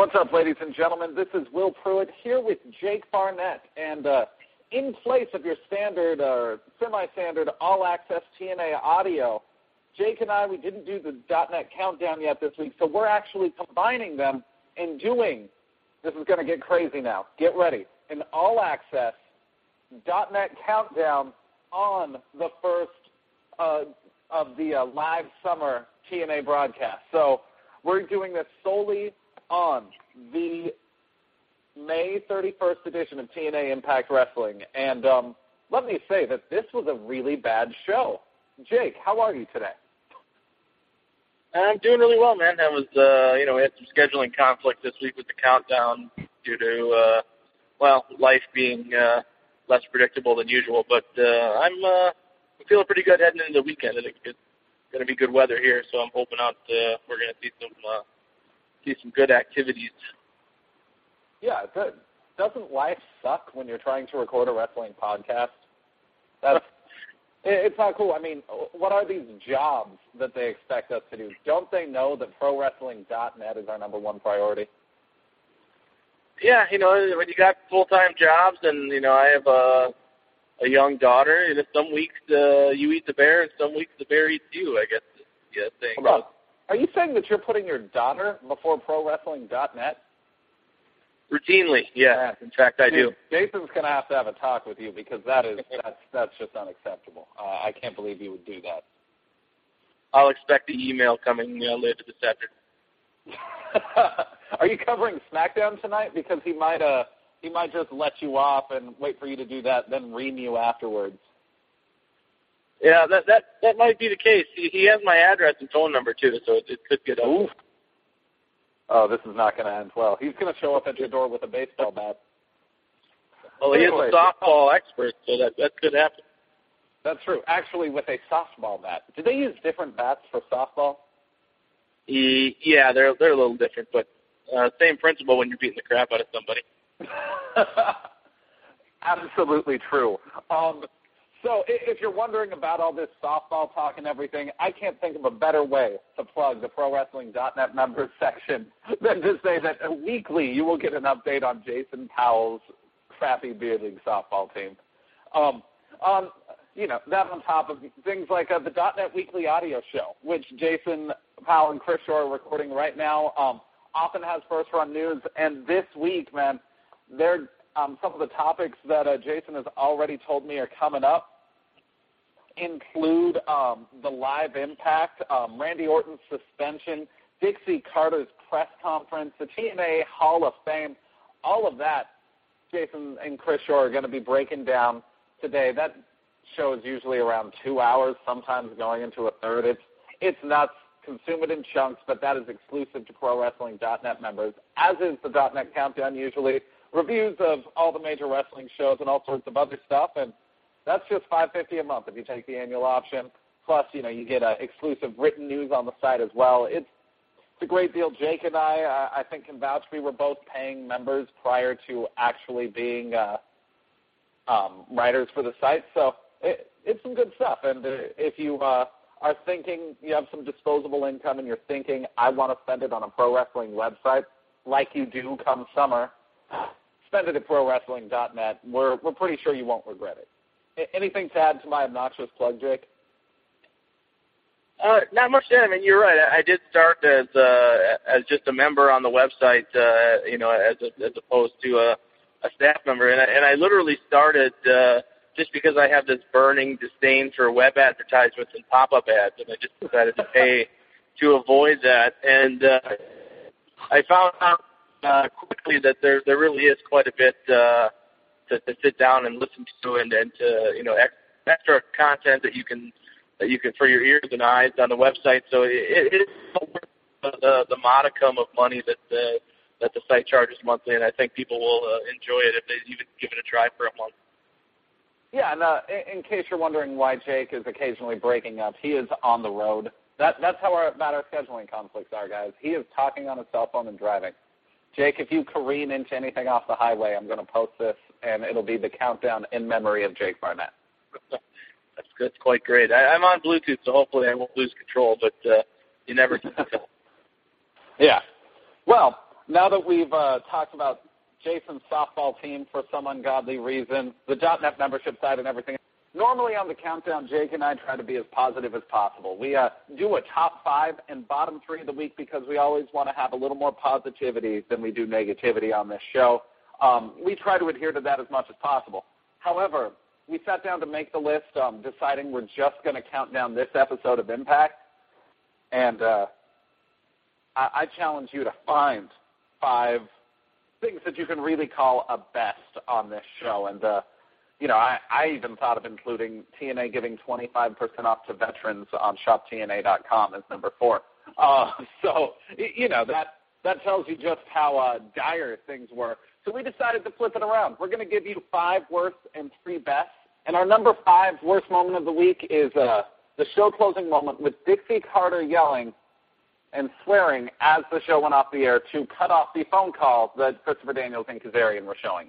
What's up, ladies and gentlemen? This is Will Pruitt here with Jake Barnett. And in place of your standard or semi-standard all-access TNA audio, Jake and I, we didn't do the .NET Countdown yet this week, so we're actually combining them and doing, this is going to get crazy now, get ready, an all-access .NET Countdown on the first of the live summer TNA broadcast. So we're doing this solely on the May 31st edition of TNA Impact Wrestling. And let me say that this was a really bad show. Jake, how are you today? I'm doing really well, man. I was, we had some scheduling conflict this week with the countdown due to, life being less predictable than usual. But I'm feeling pretty good heading into the weekend. It's going to be good weather here, so I'm hoping we're going to see some good activities. Yeah, good. Doesn't life suck when you're trying to record a wrestling podcast? It's not cool. I mean, what are these jobs that they expect us to do? Don't they know that ProWrestling.net is our number one priority? Yeah, when you got full-time jobs and, I have a young daughter, some weeks you eat the bear and some weeks the bear eats you, I guess. Yeah, thing. Are you saying that you're putting your daughter before ProWrestling.net? Routinely, yeah. In fact, I do. Jason's going to have a talk with you because that's just unacceptable. I can't believe you would do that. I'll expect the email coming later this afternoon. Are you covering SmackDown tonight? Because he might just let you off and wait for you to do that, then ream you afterwards. Yeah, that might be the case. He has my address and phone number too, so it could get over. Oh, this is not going to end well. He's going to show up at your door with a baseball bat. Well, he is a softball expert, so that could happen. That's true. Actually, with a softball bat. Do they use different bats for softball? Yeah, they're a little different, but same principle when you're beating the crap out of somebody. Absolutely true. So if you're wondering about all this softball talk and everything, I can't think of a better way to plug the ProWrestling.net members section than to say that weekly you will get an update on Jason Powell's crappy beer league softball team. That on top of things like the .NET Weekly Audio Show, which Jason Powell and Chris Shore are recording right now, often has first-run news. And this week, man, some of the topics that Jason has already told me are coming up include the live impact, Randy Orton's suspension, Dixie Carter's press conference, the TNA Hall of Fame, all of that Jason and Chris Shore are going to be breaking down today. That show is usually around 2 hours, sometimes going into a third. It's nuts. Consume it in chunks, but that is exclusive to ProWrestling.net members, as is the .NET Countdown usually. Reviews of all the major wrestling shows and all sorts of other stuff, and that's just $5.50 a month if you take the annual option. Plus, you get exclusive written news on the site as well. It's a great deal. Jake and I think, can vouch. We were both paying members prior to actually being writers for the site, so it's some good stuff. And if you are thinking you have some disposable income and you're thinking, I want to spend it on a pro wrestling website, like you do come summer, spend it at ProWrestling.net. We're pretty sure you won't regret it. Anything to add to my obnoxious plug, Jake? Not much to add. I mean, you're right. I did start as just a member on the website, as opposed to a staff member, and I literally started just because I have this burning disdain for web advertisements and pop-up ads, and I just decided to pay to avoid that. And I found out quickly that there really is quite a bit to sit down and listen to, and to extra content that you can for your ears and eyes on the website. So it is worth the modicum of money that the site charges monthly, and I think people will enjoy it if they even give it a try for a month. Yeah, and in case you're wondering why Jake is occasionally breaking up, he is on the road. That's how bad our scheduling conflicts are, guys. He is talking on his cell phone and driving. Jake, if you careen into anything off the highway, I'm going to post this, and it'll be the countdown in memory of Jake Barnett. That's quite great. I'm on Bluetooth, so hopefully I won't lose control, but you never can tell. Yeah. Well, now that we've talked about Jason's softball team for some ungodly reason, the .NET membership site and everything, normally on the countdown, Jake and I try to be as positive as possible. We do a top 5 and bottom 3 of the week because we always want to have a little more positivity than we do negativity on this show. We try to adhere to that as much as possible. However, we sat down to make the list, deciding we're just going to count down this episode of Impact, and I challenge you to find 5 things that you can really call a best on this show. And, I even thought of including TNA giving 25% off to veterans on shoptna.com as number 4. So, that tells you just how dire things were. So we decided to flip it around. We're going to give you 5 worst and 3 best. And our number 5 worst moment of the week is the show closing moment with Dixie Carter yelling and swearing as the show went off the air to cut off the phone call that Christopher Daniels and Kazarian were showing.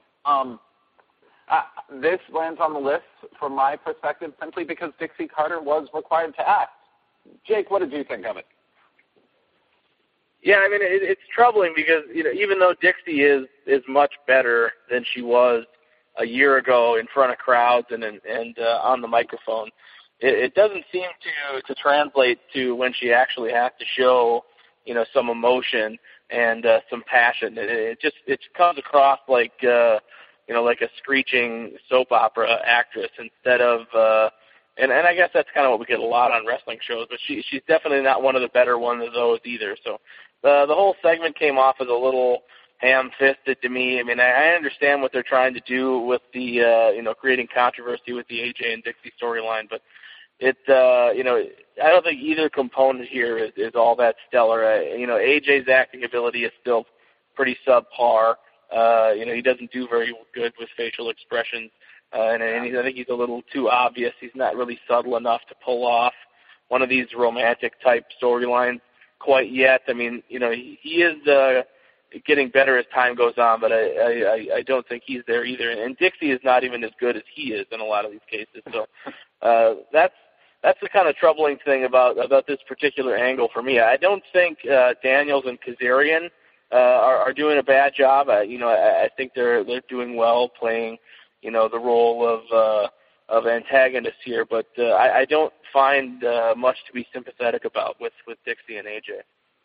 This lands on the list from my perspective simply because Dixie Carter was required to act. Jake, what did you think of it? Yeah, I mean, it's troubling because, even though Dixie is much better than she was a year ago in front of crowds and on the microphone, it doesn't seem to translate to when she actually has to show, some emotion and some passion. It comes across like like a screeching soap opera actress instead of and I guess that's kind of what we get a lot on wrestling shows, but she's definitely not one of the better ones of those either. So the whole segment came off as a little ham-fisted to me. I mean, I understand what they're trying to do with the creating controversy with the AJ and Dixie storyline, but I don't think either component here is all that stellar. AJ's acting ability is still pretty subpar. He doesn't do very good with facial expressions, and I think he's a little too obvious. He's not really subtle enough to pull off one of these romantic-type storylines quite yet. I mean, he is getting better as time goes on, but I don't think he's there either. And Dixie is not even as good as he is in a lot of these cases. So that's the kind of troubling thing about this particular angle for me. I don't think Daniels and Kazarian are doing a bad job. I think they're doing well playing, the role of antagonists here, but I don't find much to be sympathetic about with Dixie and AJ.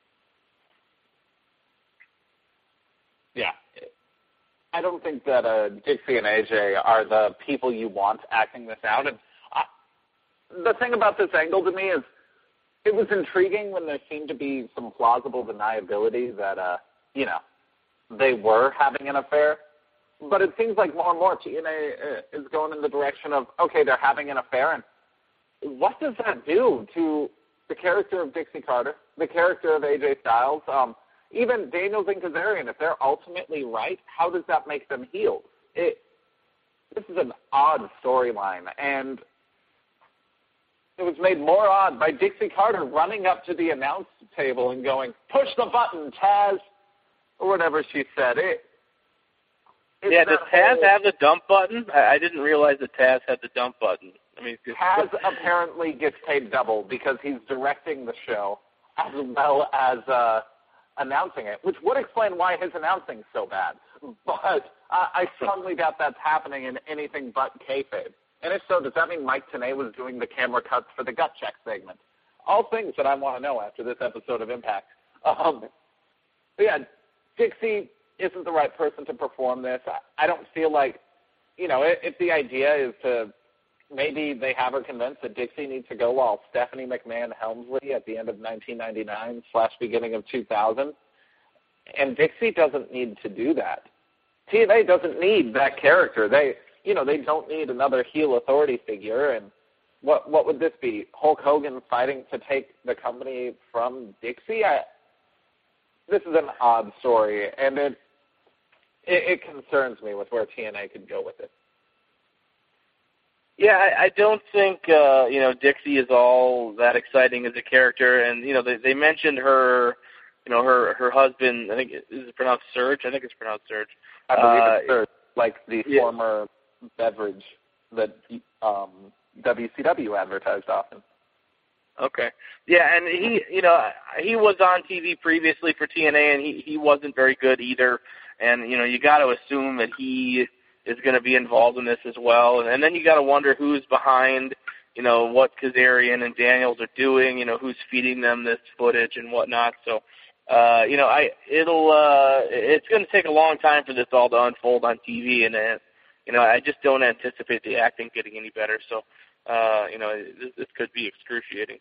Yeah. I don't think that Dixie and AJ are the people you want acting this out. And the thing about this angle to me is it was intriguing when there seemed to be some plausible deniability that, they were having an affair. But it seems like more and more TNA is going in the direction of, okay, they're having an affair. And what does that do to the character of Dixie Carter, the character of AJ Styles, even Daniels and Kazarian? If they're ultimately right, how does that make them heels? This is an odd storyline, and it was made more odd by Dixie Carter running up to the announce table and going, "Push the button, Taz," or whatever she said. Does Taz have the dump button? I didn't realize that Taz had the dump button. I mean, Taz apparently gets paid double because he's directing the show as well as announcing it, which would explain why his announcing's so bad. But I strongly doubt that's happening in anything but kayfabe. And if so, does that mean Mike Tenay was doing the camera cuts for the gut check segment? All things that I want to know after this episode of Impact. Dixie isn't the right person to perform this. I don't feel like, if the idea is to maybe they have her convinced that Dixie needs to go while Stephanie McMahon Helmsley at the end of 1999 / beginning of 2000. And Dixie doesn't need to do that. TNA doesn't need that character. They don't need another heel authority figure. And what would this be? Hulk Hogan fighting to take the company from Dixie? This is an odd story, and it concerns me with where TNA could go with it. Yeah, I don't think Dixie is all that exciting as a character, and they mentioned her, her husband. I think is it pronounced Serge? I think it's pronounced Serge. I believe it's Serge, like the former beverage that WCW advertised often. Okay. Yeah, and he was on TV previously for TNA, and he wasn't very good either. And, you got to assume that he is going to be involved in this as well. And then you got to wonder who's behind, what Kazarian and Daniels are doing, who's feeding them this footage and whatnot. So, it's going to take a long time for this all to unfold on TV, and I just don't anticipate the acting getting any better. So, this could be excruciating.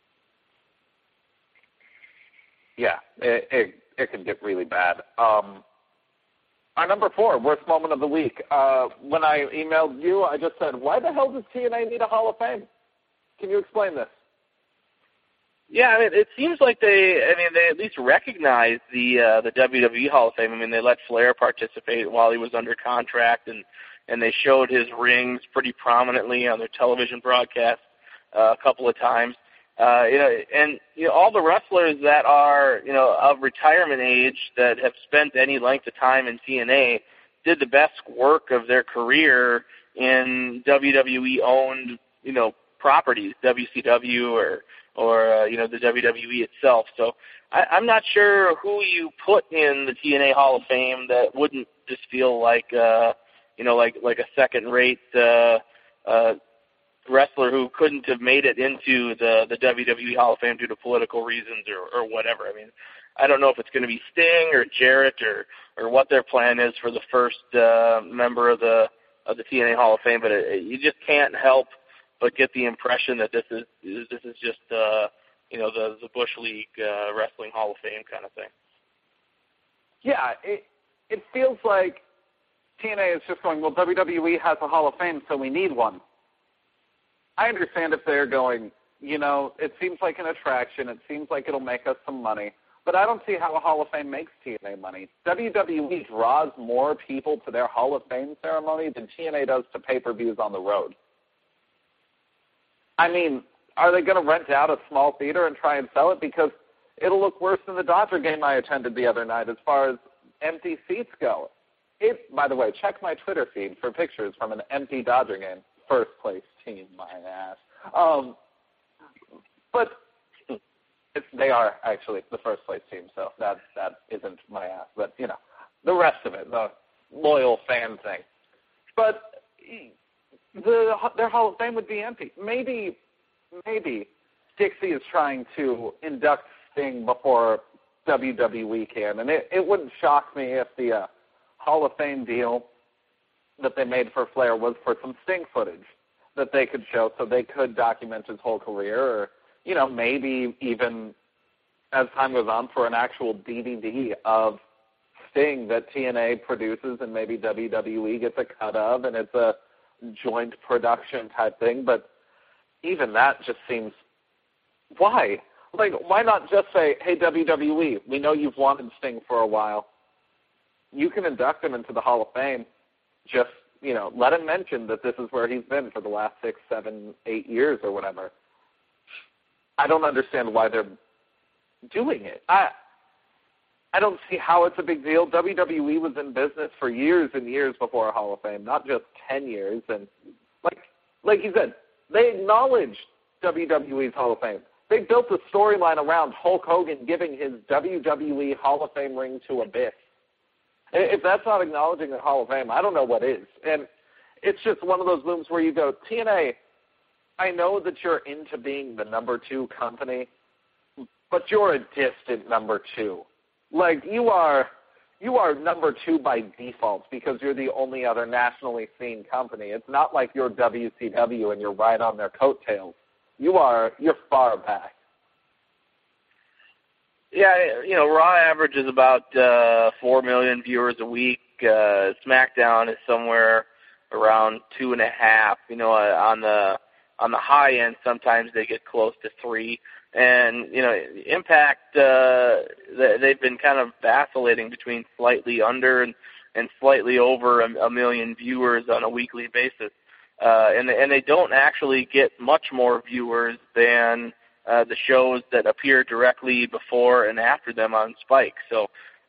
Yeah, it could get really bad. Our number 4, worst moment of the week. When I emailed you, I just said, why the hell does TNA need a Hall of Fame? Can you explain this? Yeah, it seems like they at least recognize the WWE Hall of Fame. They let Flair participate while he was under contract, and they showed his rings pretty prominently on their television broadcast a couple of times. All the wrestlers that are, of retirement age that have spent any length of time in TNA did the best work of their career in WWE-owned, properties, WCW or the WWE itself. So I'm not sure who you put in the TNA Hall of Fame that wouldn't just feel like, like a second-rate wrestler who couldn't have made it into the WWE Hall of Fame due to political reasons or whatever. I don't know if it's going to be Sting or Jarrett or what their plan is for the first member of the TNA Hall of Fame, but you just can't help but get the impression that this is just the Bush League Wrestling Hall of Fame kind of thing. Yeah, it feels like TNA is just going, well, WWE has a Hall of Fame, so we need one. I understand if they're going, it seems like an attraction, it seems like it'll make us some money, but I don't see how a Hall of Fame makes TNA money. WWE draws more people to their Hall of Fame ceremony than TNA does to pay-per-views on the road. Are they going to rent out a small theater and try and sell it? Because it'll look worse than the Dodger game I attended the other night as far as empty seats go. By the way, check my Twitter feed for pictures from an empty Dodger game. First place team, my ass. But they are actually the first place team, so that isn't my ass. But, the rest of it, the loyal fan thing. But their Hall of Fame would be empty. Maybe Dixie is trying to induct Sting before WWE can, and it wouldn't shock me if the Hall of Fame deal that they made for Flair was for some Sting footage that they could show so they could document his whole career, or, maybe even as time goes on for an actual DVD of Sting that TNA produces and maybe WWE gets a cut of, and it's a joint production type thing. But even that just seems, why? Why not just say, hey, WWE, we know you've wanted Sting for a while. You can induct him into the Hall of Fame. Just, let him mention that this is where he's been for the last 6, 7, 8 years or whatever. I don't understand why they're doing it. I don't see how it's a big deal. WWE was in business for years and years before a Hall of Fame, not just 10 years. And like you said, they acknowledged WWE's Hall of Fame. They built a storyline around Hulk Hogan giving his WWE Hall of Fame ring to Abyss. If that's not acknowledging the Hall of Fame, I don't know what is. And it's just one of those moves where you go, TNA, I know that you're into being the number 2 company, but you're a distant number 2. You are number 2 by default because you're the only other nationally seen company. It's not like you're WCW and you're right on their coattails. You're far back. Yeah, Raw averages about 4 million viewers a week. SmackDown is somewhere around 2.5. On the high end, sometimes they get close to 3. And Impact, they've been kind of vacillating between slightly under and slightly over a million viewers on a weekly basis. And they don't actually get much more viewers than the shows that appear directly before and after them on Spike. So,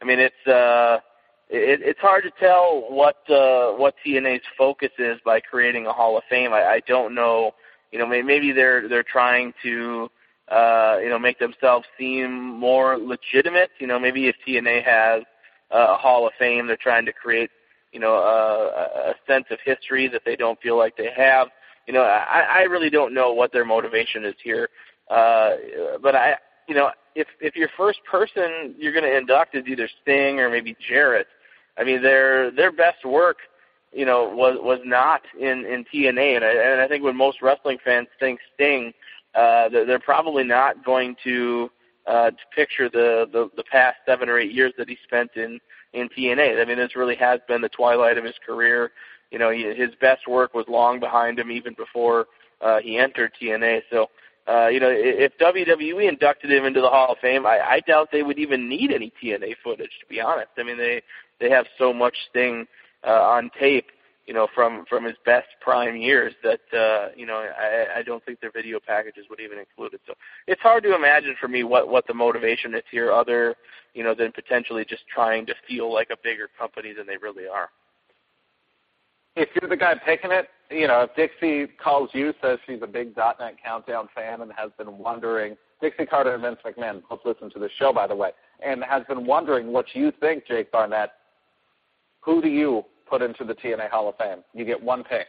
it's hard to tell what TNA's focus is by creating a Hall of Fame. I don't know. Maybe they're trying to make themselves seem more legitimate. Maybe if TNA has a Hall of Fame, they're trying to create, a sense of history that they don't feel like they have. I really don't know what their motivation is here. But if your first person you're going to induct is either Sting or maybe Jarrett, I mean, their best work, was not in TNA, and I think when most wrestling fans think Sting, they're probably not going to picture the past 7 or 8 years that he spent in TNA. I mean, this really has been the twilight of his career. His best work was long behind him, even before he entered TNA. So, if WWE inducted him into the Hall of Fame, I doubt they would even need any TNA footage, to be honest. I mean, they have so much Sting on tape, from his best prime years that, I don't think their video packages would even include it. So it's hard to imagine for me what the motivation is here other, than potentially just trying to feel like a bigger company than they really are. If you're the guy picking it, if Dixie calls you, says she's a big .NET Countdown fan and has been wondering, Dixie Carter and Vince McMahon both listen to the show, by the way, and has been wondering what you think, Jake Barnett, who do you put into the TNA Hall of Fame? You get one pick.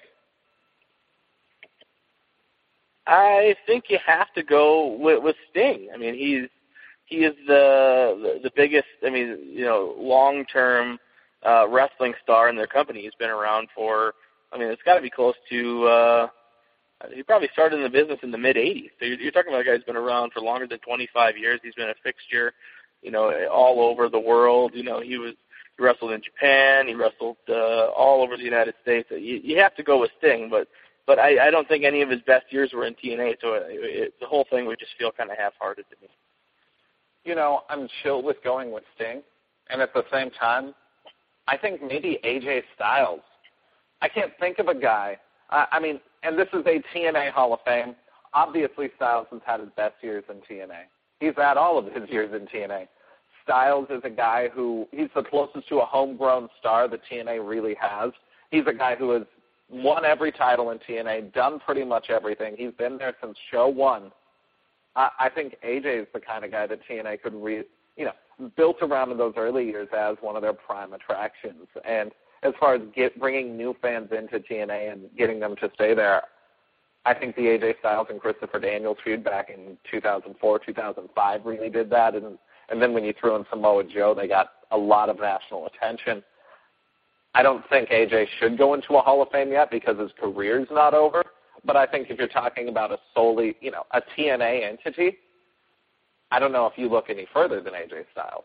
I think you have to go with Sting. I mean, he is the biggest, long-term wrestling star in their company. He's been around for, it's got to be close to, he probably started in the business in the mid-'80s. So you're talking about a guy who's been around for longer than 25 years. He's been a fixture, all over the world. He wrestled in Japan. He wrestled all over the United States. You have to go with Sting, but I don't think any of his best years were in TNA, so the whole thing would just feel kind of half-hearted to me. I'm chill with going with Sting, and at the same time, I think maybe AJ Styles. I can't think of a guy. And this is a TNA Hall of Fame. Obviously, Styles has had his best years in TNA. He's had all of his years in TNA. Styles is a guy he's the closest to a homegrown star that TNA really has. He's a guy who has won every title in TNA, done pretty much everything. He's been there since show one. I think AJ is the kind of guy that TNA could built around in those early years as one of their prime attractions. And as far as bringing new fans into TNA and getting them to stay there, I think the AJ Styles and Christopher Daniels feud back in 2004, 2005 really did that. And then when you threw in Samoa Joe, they got a lot of national attention. I don't think AJ should go into a Hall of Fame yet because his career's not over. But I think if you're talking about a solely, a TNA entity, I don't know if you look any further than AJ Styles.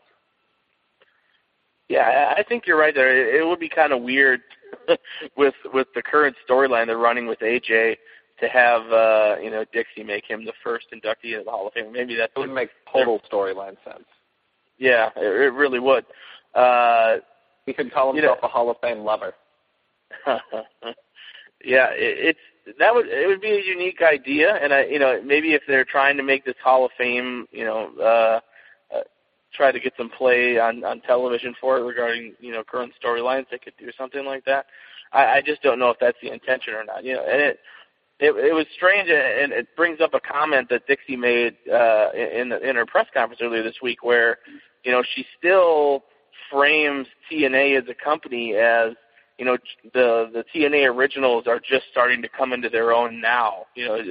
Yeah, I think you're right there. It would be kind of weird with the current storyline they're running with AJ to have Dixie make him the first inductee into the Hall of Fame. Maybe that would make total storyline sense. Yeah, it really would. He could call himself a Hall of Fame lover. Yeah, it would be a unique idea, and maybe if they're trying to make this Hall of Fame, try to get some play on television for it regarding current storylines, they could do something like that. I just don't know if that's the intention or not. And it was strange, and it brings up a comment that Dixie made in her press conference earlier this week, where she still frames TNA as a company as the TNA originals are just starting to come into their own now.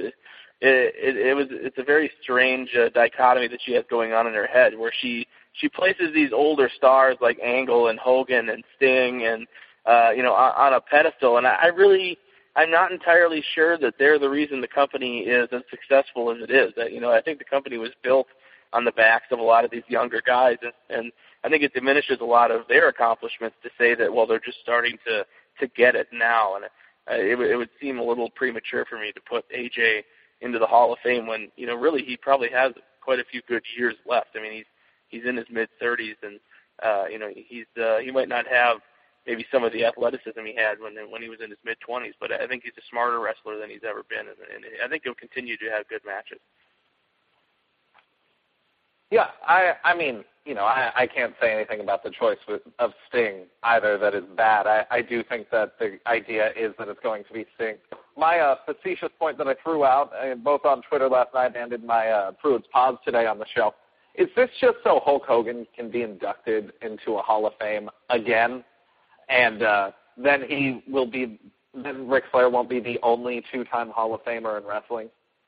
It's a very strange dichotomy that she has going on in her head, where she places these older stars like Angle and Hogan and Sting and on a pedestal, and I'm not entirely sure that they're the reason the company is as successful as it is. I think the company was built on the backs of a lot of these younger guys, and I think it diminishes a lot of their accomplishments to say that, well, they're just starting to get it now. And it would seem a little premature for me to put AJ into the Hall of Fame when, really he probably has quite a few good years left. I mean, he's in his mid-30s, and, he might not have maybe some of the athleticism he had when he was in his mid-20s, but I think he's a smarter wrestler than he's ever been, and I think he'll continue to have good matches. Yeah, I mean, I can't say anything about the choice of Sting either that is bad. I do think that the idea is that it's going to be Sting. My facetious point that I threw out, both on Twitter last night and in my Pruitt's Pause today on the show, is this just so Hulk Hogan can be inducted into a Hall of Fame again, and then Ric Flair won't be the only two-time Hall of Famer in wrestling?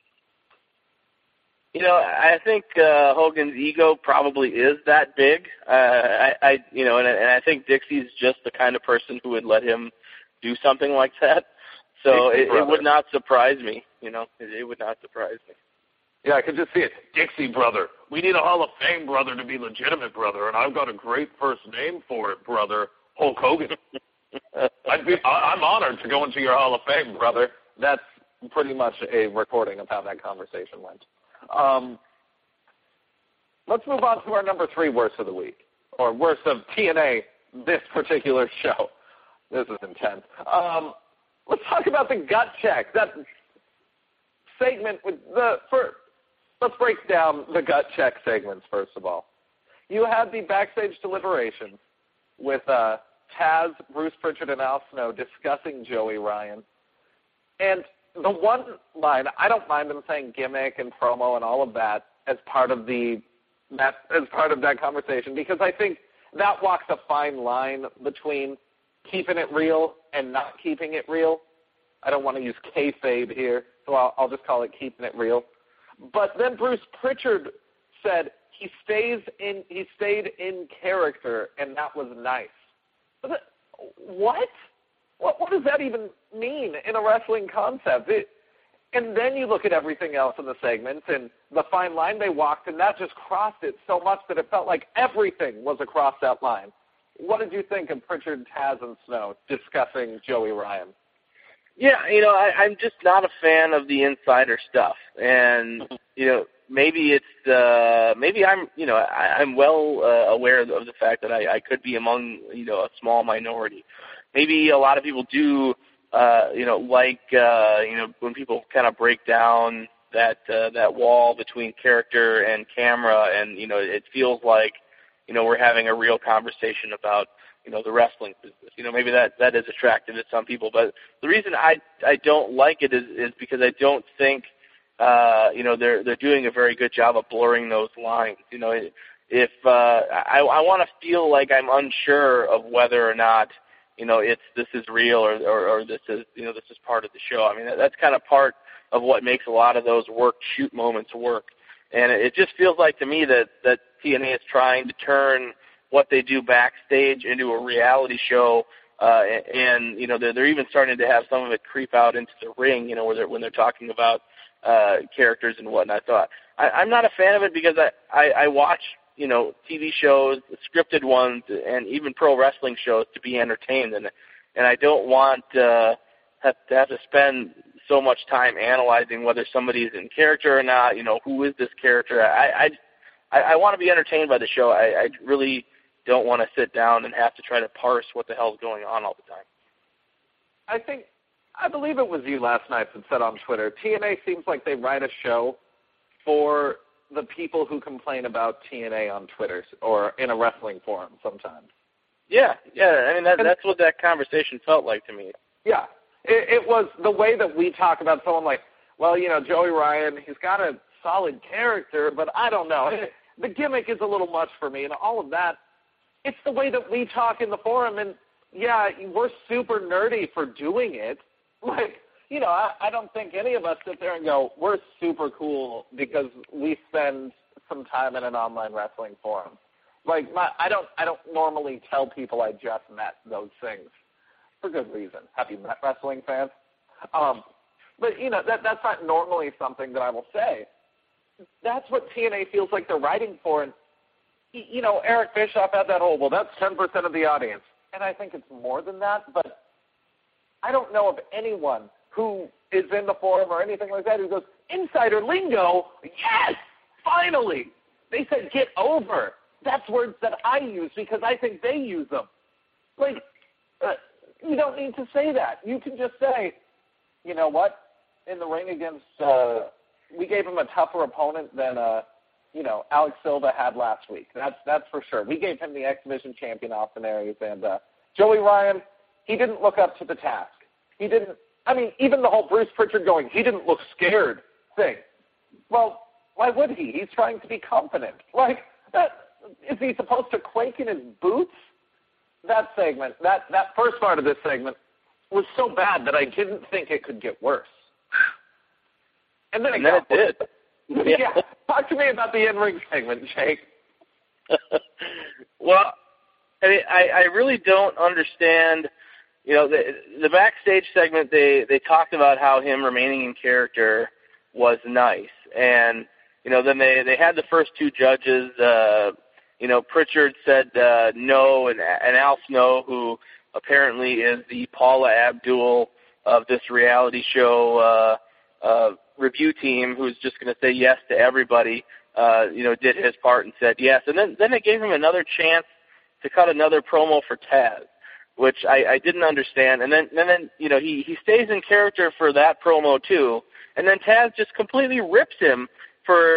I think Hogan's ego probably is that big. And I think Dixie's just the kind of person who would let him do something like that. So it would not surprise me. It would not surprise me. Yeah, I could just see it. Dixie brother. We need a Hall of Fame brother to be legitimate brother, and I've got a great first name for it, brother. Hulk Hogan. I'm honored to go into your Hall of Fame, brother. That's pretty much a recording of how that conversation went. Let's move on to our number 3 worst of the week, or worst of TNA this particular show. This is intense. Let's talk about the gut check. That segment let's break down the gut check segments first of all. You had the backstage deliberations with Taz, Bruce Pritchard, and Al Snow discussing Joey Ryan. And the one line, I don't mind them saying gimmick and promo and all of that as part of that conversation, because I think that walks a fine line between keeping it real and not keeping it real. I don't want to use kayfabe here, so I'll just call it keeping it real. But then Bruce Pritchard said he stayed in character, and that was nice. What? What does that even mean in a wrestling concept? And then you look at everything else in the segments and the fine line they walked, and that just crossed it so much that it felt like everything was across that line. What did you think of Pritchard, Taz, and Snow discussing Joey Ryan? Yeah, I'm just not a fan of the insider stuff, and maybe I'm well aware of the fact that I could be among a small minority. Maybe a lot of people do, when people kind of break down that wall between character and camera, and it feels like we're having a real conversation about the wrestling business. Maybe that is attractive to some people, but the reason I don't like it is because I don't think they're doing a very good job of blurring those lines. If I want to feel like I'm unsure of whether or not this is real or this is this is part of the show. I mean, that's kind of part of what makes a lot of those shoot moments work. And it just feels like to me that TNA is trying to turn what they do backstage into a reality show, and they're even starting to have some of it creep out into the ring, when they're talking about characters and whatnot. So I'm not a fan of it because I watch TV shows, scripted ones, and even pro wrestling shows to be entertained, and I don't want to have to spend so much time analyzing whether somebody's in character or not. Who is this character? I want to be entertained by the show. I really don't want to sit down and have to try to parse what the hell's going on all the time. I believe it was you last night that said on Twitter, TNA seems like they write a show for the people who complain about TNA on Twitter or in a wrestling forum sometimes. Yeah. I mean, that's what that conversation felt like to me. Yeah. It was the way that we talk about someone like, well, Joey Ryan, he's got a solid character, but I don't know. The gimmick is a little much for me and all of that. It's the way that we talk in the forum, and, yeah, we're super nerdy for doing it. Like, I don't think any of us sit there and go, we're super cool because we spend some time in an online wrestling forum. Like, I don't normally tell people I just met those things for good reason. Have you met wrestling fans? But, that's not normally something that I will say. That's what TNA feels like they're writing for. And, Eric Bischoff had that whole, well, that's 10% of the audience. And I think it's more than that, but I don't know of anyone who is in the forum or anything like that who goes, insider lingo? Yes, finally. They said get over. That's words that I use because I think they use them. Like, you don't need to say that. You can just say, you know what, in the ring against, we gave him a tougher opponent than Alex Silva had last week. That's for sure. We gave him the X Division champion Austin Aries, and Joey Ryan, he didn't look up to the task. He didn't. I mean, even the whole Bruce Pritchard going, he didn't look scared thing. Well, why would he? He's trying to be confident. Like, is he supposed to quake in his boots? That segment, that first part of this segment was so bad that I didn't think it could get worse. And then it did. Yeah. Talk to me about the in-ring segment, Jake. Well, I mean, I really don't understand. The backstage segment, they talked about how him remaining in character was nice. And, then they had the first two judges. Pritchard said no, and Al Snow, who apparently is the Paula Abdul of this reality show review team, who's just going to say yes to everybody, did his part and said yes. And then they gave him another chance to cut another promo for Taz, which I didn't understand. And then he stays in character for that promo too. And then Taz just completely rips him for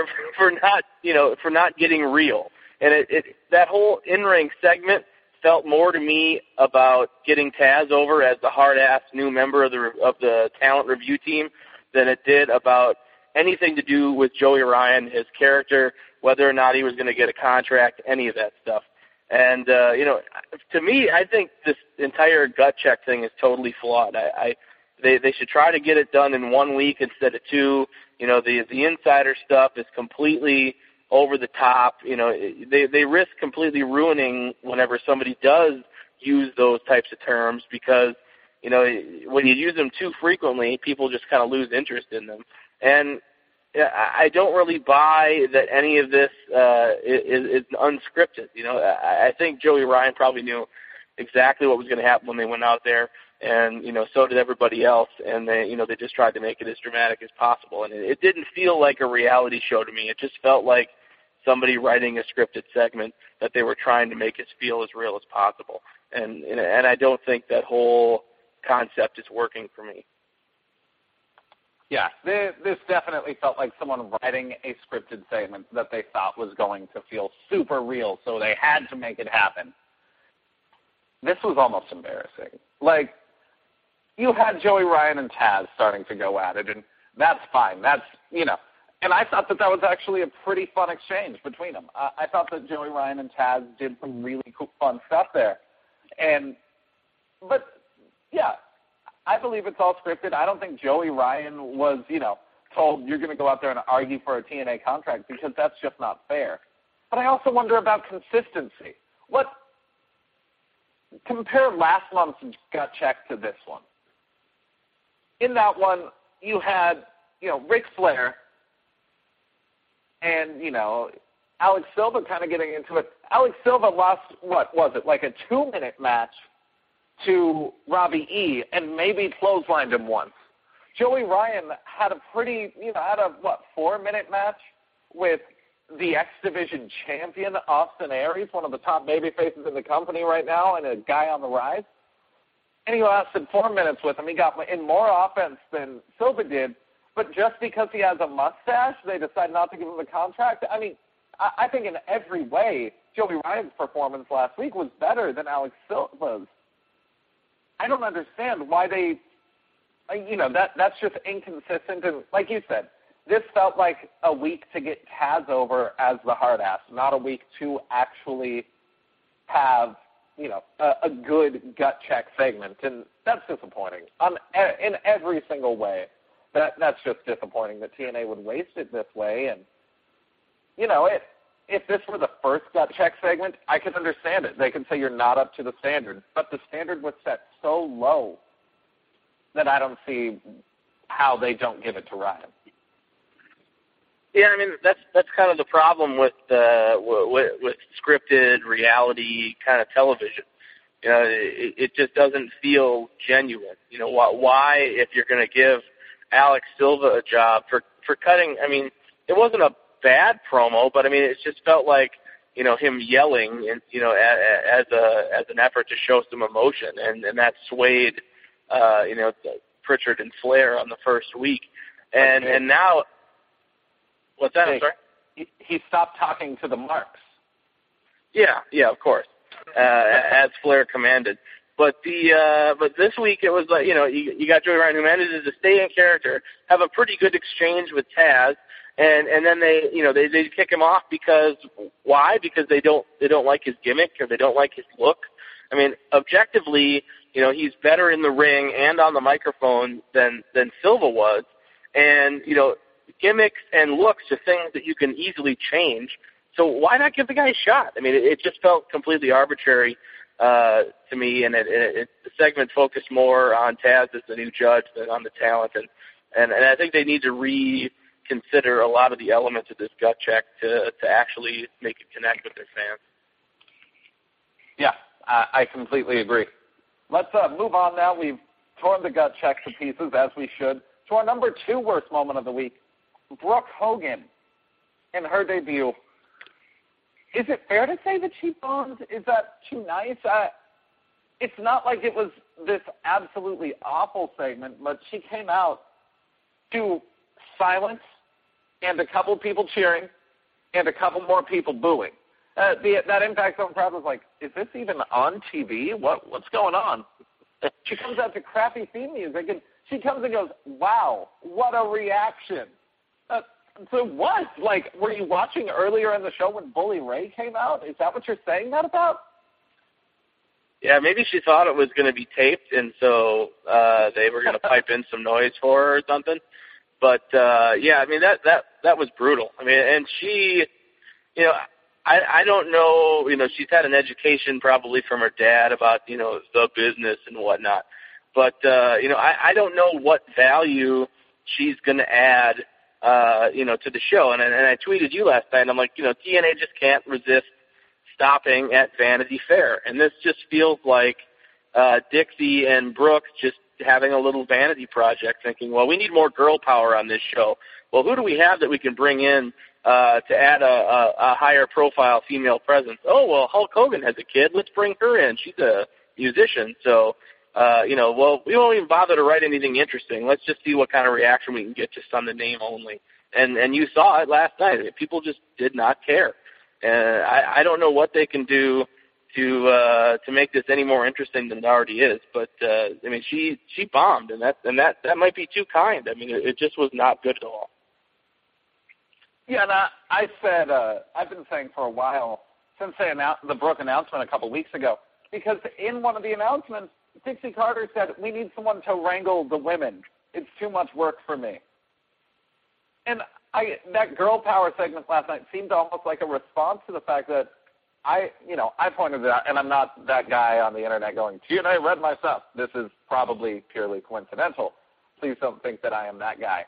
not getting real. And that whole in-ring segment felt more to me about getting Taz over as the hard-ass new member of the talent review team than it did about anything to do with Joey Ryan, his character, whether or not he was going to get a contract, any of that stuff. And, to me, I think this entire gut check thing is totally flawed. They should try to get it done in 1 week instead of two. The insider stuff is completely over the top. They risk completely ruining whenever somebody does use those types of terms because, when you use them too frequently, people just kind of lose interest in them. And I don't really buy that any of this is unscripted. I think Joey Ryan probably knew exactly what was going to happen when they went out there, and so did everybody else. And they just tried to make it as dramatic as possible. And it didn't feel like a reality show to me. It just felt like somebody writing a scripted segment that they were trying to make us feel as real as possible. And I don't think that whole concept is working for me. Yeah, this definitely felt like someone writing a scripted segment that they thought was going to feel super real, so they had to make it happen. This was almost embarrassing. Like, you had Joey Ryan and Taz starting to go at it, and that's fine. That's, and I thought that was actually a pretty fun exchange between them. I thought that Joey Ryan and Taz did some really cool, fun stuff there. But, yeah, I believe it's all scripted. I don't think Joey Ryan was, told you're going to go out there and argue for a TNA contract because that's just not fair. But I also wonder about consistency. Compare last month's gut check to this one. In that one, you had, Ric Flair and, Alex Silva kind of getting into it. Alex Silva lost, what was it, like a 2-minute match to Robbie E. and maybe clotheslined him once. Joey Ryan had a pretty, 4-minute match with the X Division champion, Austin Aries, one of the top baby faces in the company right now and a guy on the rise. And he lasted 4 minutes with him. He got in more offense than Silva did, but just because he has a mustache, they decide not to give him a contract. I mean, I think in every way, Joey Ryan's performance last week was better than Alex Silva's. I don't understand why they, that's just inconsistent. And like you said, this felt like a week to get Taz over as the hard ass, not a week to actually have, a good gut check segment. And that's disappointing in every single way. That's just disappointing that TNA would waste it this way. And, if this were the first gut check segment, I could understand it. They could say you're not up to the standard. But the standard was set so low that I don't see how they don't give it to Ryan. Yeah, I mean that's kind of the problem with scripted reality kind of television. It just doesn't feel genuine. Why, if you're going to give Alex Silva a job for cutting? I mean, it wasn't a bad promo, but I mean, it just felt like him yelling, and as an effort to show some emotion, and that swayed Pritchard and Flair on the first week, and now what's that? I'm sorry. he stopped talking to the marks. Yeah, of course, as Flair commanded. But this week it was like, you got Joey Ryan, who manages to stay in character, have a pretty good exchange with Taz, and then they kick him off because why? Because they don't like his gimmick or they don't like his look. I mean, objectively, he's better in the ring and on the microphone than Silva was, and gimmicks and looks are things that you can easily change. So why not give the guy a shot? I mean, it just felt completely arbitrary to me, and the segment focused more on Taz as the new judge than on the talent, and I think they need to reconsider a lot of the elements of this gut check to actually make it connect with their fans. Yeah, I completely agree. Let's move on now. We've torn the gut check to pieces, as we should, to our number 2 worst moment of the week, Brooke Hogan in her debut. Is it fair to say that she bombed? Is that too nice? It's not like it was this absolutely awful segment, but she came out to silence and a couple people cheering and a couple more people booing. That Impact Zone crowd was like, is this even on TV? What's going on? She comes out to crappy theme music, and she comes and goes, wow, what a reaction. So what? Like, were you watching earlier in the show when Bully Ray came out? Is that what you're saying that about? Yeah, maybe she thought it was going to be taped, and so they were going to pipe in some noise for her or something. But, yeah, I mean, that was brutal. I mean, and she, I don't know, she's had an education probably from her dad about, the business and whatnot. But, I don't know what value she's going to add to the show. And I tweeted you last night, and I'm like, TNA just can't resist stopping at Vanity Fair. And this just feels like Dixie and Brooke just having a little vanity project, thinking, well, we need more girl power on this show. Well, who do we have that we can bring in to add a higher profile female presence? Oh, well, Hulk Hogan has a kid. Let's bring her in. She's a musician. So, well, we won't even bother to write anything interesting. Let's just see what kind of reaction we can get just on the name only. And you saw it last night. People just did not care. And I don't know what they can do to make this any more interesting than it already is. But I mean, she bombed, and that might be too kind. I mean, it just was not good at all. Yeah, and I said I've been saying for a while since the Brooke announcement a couple weeks ago, because in one of the announcements, Dixie Carter said, we need someone to wrangle the women. It's too much work for me. And that girl power segment last night seemed almost like a response to the fact that I pointed it out, and I'm not that guy on the internet going, TNA read my stuff. This is probably purely coincidental. Please don't think that I am that guy.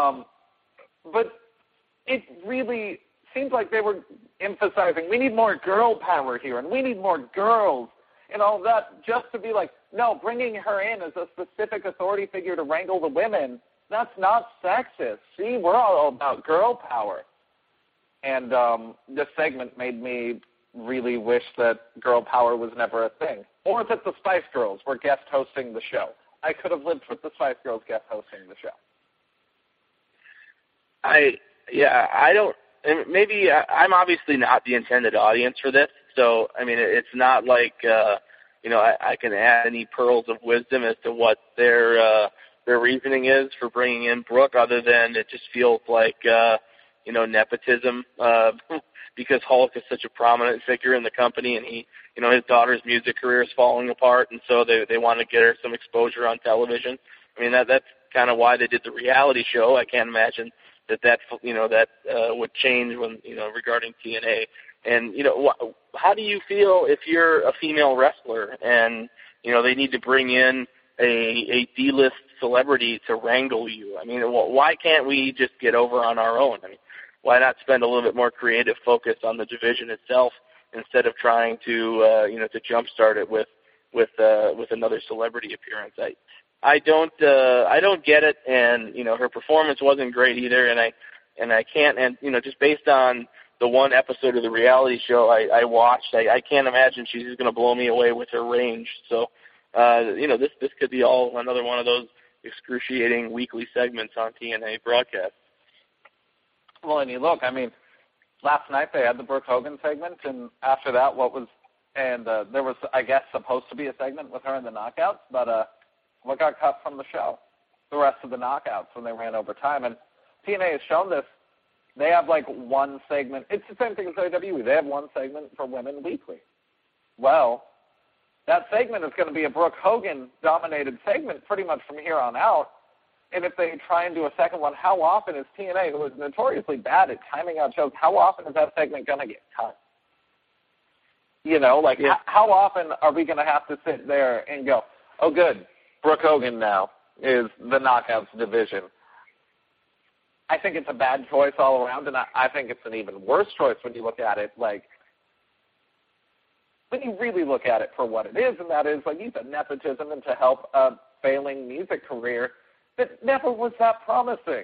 But it really seems like they were emphasizing, we need more girl power here, and we need more girls, and all that, just to be like, no, bringing her in as a specific authority figure to wrangle the women, that's not sexist. See, we're all about girl power. And this segment made me really wish that girl power was never a thing, or that the Spice Girls were guest hosting the show. I could have lived with the Spice Girls guest hosting the show. I don't. Maybe I'm obviously not the intended audience for this, so I mean, it's not like I can add any pearls of wisdom as to what their reasoning is for bringing in Brooke, other than it just feels like nepotism. Because Hulk is such a prominent figure in the company, and his daughter's music career is falling apart, and so they want to get her some exposure on television. I mean, that's kind of why they did the reality show. I can't imagine that would change when regarding TNA. And how do you feel if you're a female wrestler and they need to bring in a D-list celebrity to wrangle you? I mean, why can't we just get over on our own? I mean, why not spend a little bit more creative focus on the division itself instead of trying to to jumpstart it with another celebrity appearance? I don't get it, and her performance wasn't great either, and I can't, and just based on the one episode of the reality show I watched, I can't imagine she's just going to blow me away with her range. So this could be all another one of those excruciating weekly segments on TNA broadcast. Well, and you look, I mean, last night they had the Brooke Hogan segment, and after that, there was, I guess, supposed to be a segment with her in the Knockouts, but what got cut from the show? The rest of the Knockouts when they ran over time. And TNA has shown this. They have, like, one segment. It's the same thing as WWE. They have one segment for women weekly. Well, that segment is going to be a Brooke Hogan-dominated segment pretty much from here on out. And if they try and do a second one, how often is TNA, who is notoriously bad at timing out shows, how often is that segment going to get cut? How often are we going to have to sit there and go, oh, good, Brooke Hogan now is the Knockouts division? I think it's a bad choice all around, and I think it's an even worse choice when you look at it, when you really look at it for what it is, and that is, like you said, nepotism and to help a failing music career that never was that promising.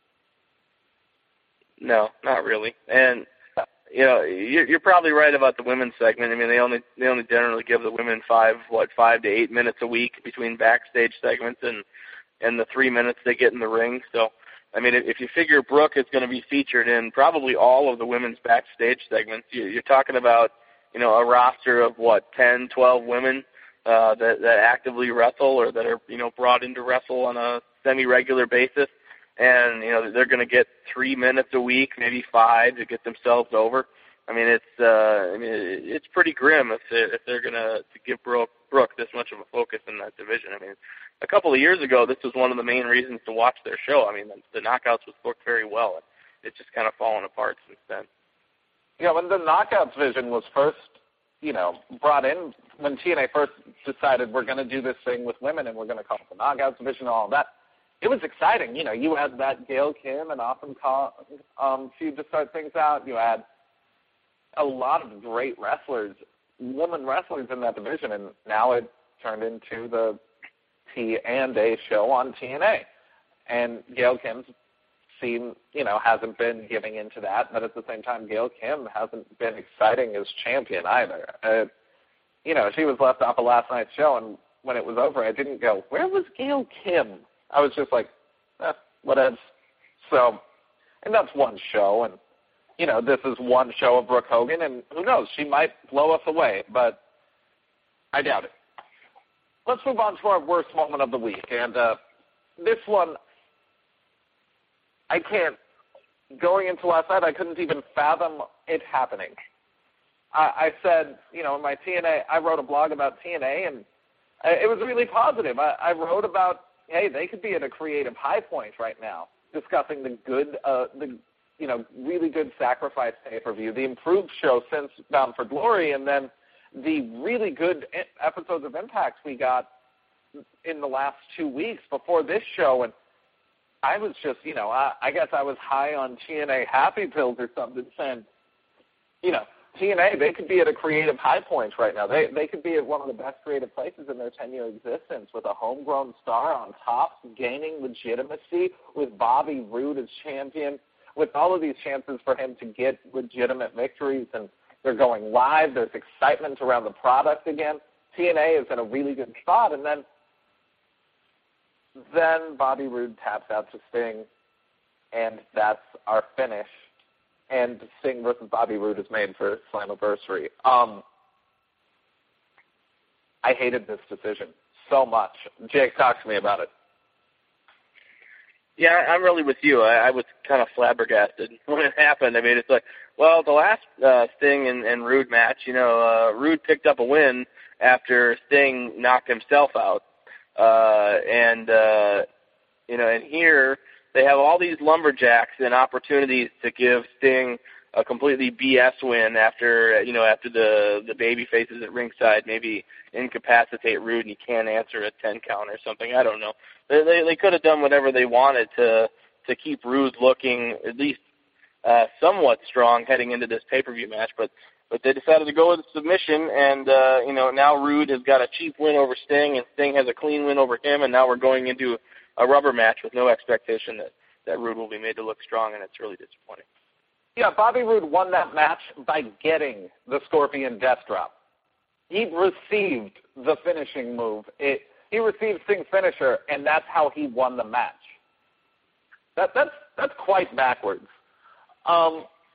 No, not really. And you're probably right about the women's segment. I mean, they only generally give the women 5 to 8 minutes a week between backstage segments and the 3 minutes they get in the ring. So, I mean, if you figure Brooke is going to be featured in probably all of the women's backstage segments, you're talking about, a roster of 10, 12 women that actively wrestle or that are, brought in to wrestle on a semi-regular basis. And, they're going to get 3 minutes a week, maybe 5 to get themselves over. I mean, it's pretty grim if they're going to give Brooke this much of a focus in that division. I mean, a couple of years ago, this was one of the main reasons to watch their show. I mean, the Knockouts was booked very well. It's just kind of fallen apart since then. Yeah, when the Knockouts division was first, brought in, when TNA first decided we're going to do this thing with women and we're going to call it the Knockouts division and all of that, it was exciting. You had that Gail Kim and Awesome feud to start things out. You had a lot of great wrestlers, women wrestlers in that division, and now it turned into the T&A show on TNA. And Gail Kim's hasn't been giving into that, but at the same time, Gail Kim hasn't been exciting as champion either. She was left off of last night's show, and when it was over, I didn't go, where was Gail Kim? I was just like, whatever. So, and that's one show, and, this is one show of Brooke Hogan, and who knows, she might blow us away, but I doubt it. Let's move on to our worst moment of the week, and this one, going into last night, I couldn't even fathom it happening. I said, in my TNA, I wrote a blog about TNA, and it was really positive. I wrote about, hey, they could be at a creative high point right now, discussing the good, really good Sacrifice pay-per-view, the improved show since Bound for Glory, and then the really good episodes of Impact we got in the last 2 weeks before this show, and I was just, I guess I was high on TNA happy pills or something, saying, TNA, they could be at a creative high point right now. They could be at one of the best creative places in their 10-year existence with a homegrown star on top, gaining legitimacy with Bobby Roode as champion, with all of these chances for him to get legitimate victories, and they're going live. There's excitement around the product again. TNA is in a really good spot, and then Bobby Roode taps out to Sting, and that's our finish. And Sting versus Bobby Roode is made for Slammiversary. I hated this decision so much. Jake, talk to me about it. Yeah, I'm really with you. I was kind of flabbergasted when it happened. I mean, it's like, well, the last Sting and Roode match, Roode picked up a win after Sting knocked himself out. And here they have all these lumberjacks and opportunities to give Sting a completely BS win after the baby faces at ringside maybe incapacitate Roode and he can't answer a 10 count or something. I don't know. They could have done whatever they wanted to keep Roode looking at least somewhat strong heading into this pay-per-view match, but they decided to go with a submission, and now Roode has got a cheap win over Sting, and Sting has a clean win over him, and now we're going into a rubber match with no expectation that Roode will be made to look strong, and it's really disappointing. Yeah, Bobby Roode won that match by getting the Scorpion Death Drop. He received the finishing move. He received Sting's finisher, and that's how he won the match. That's quite backwards.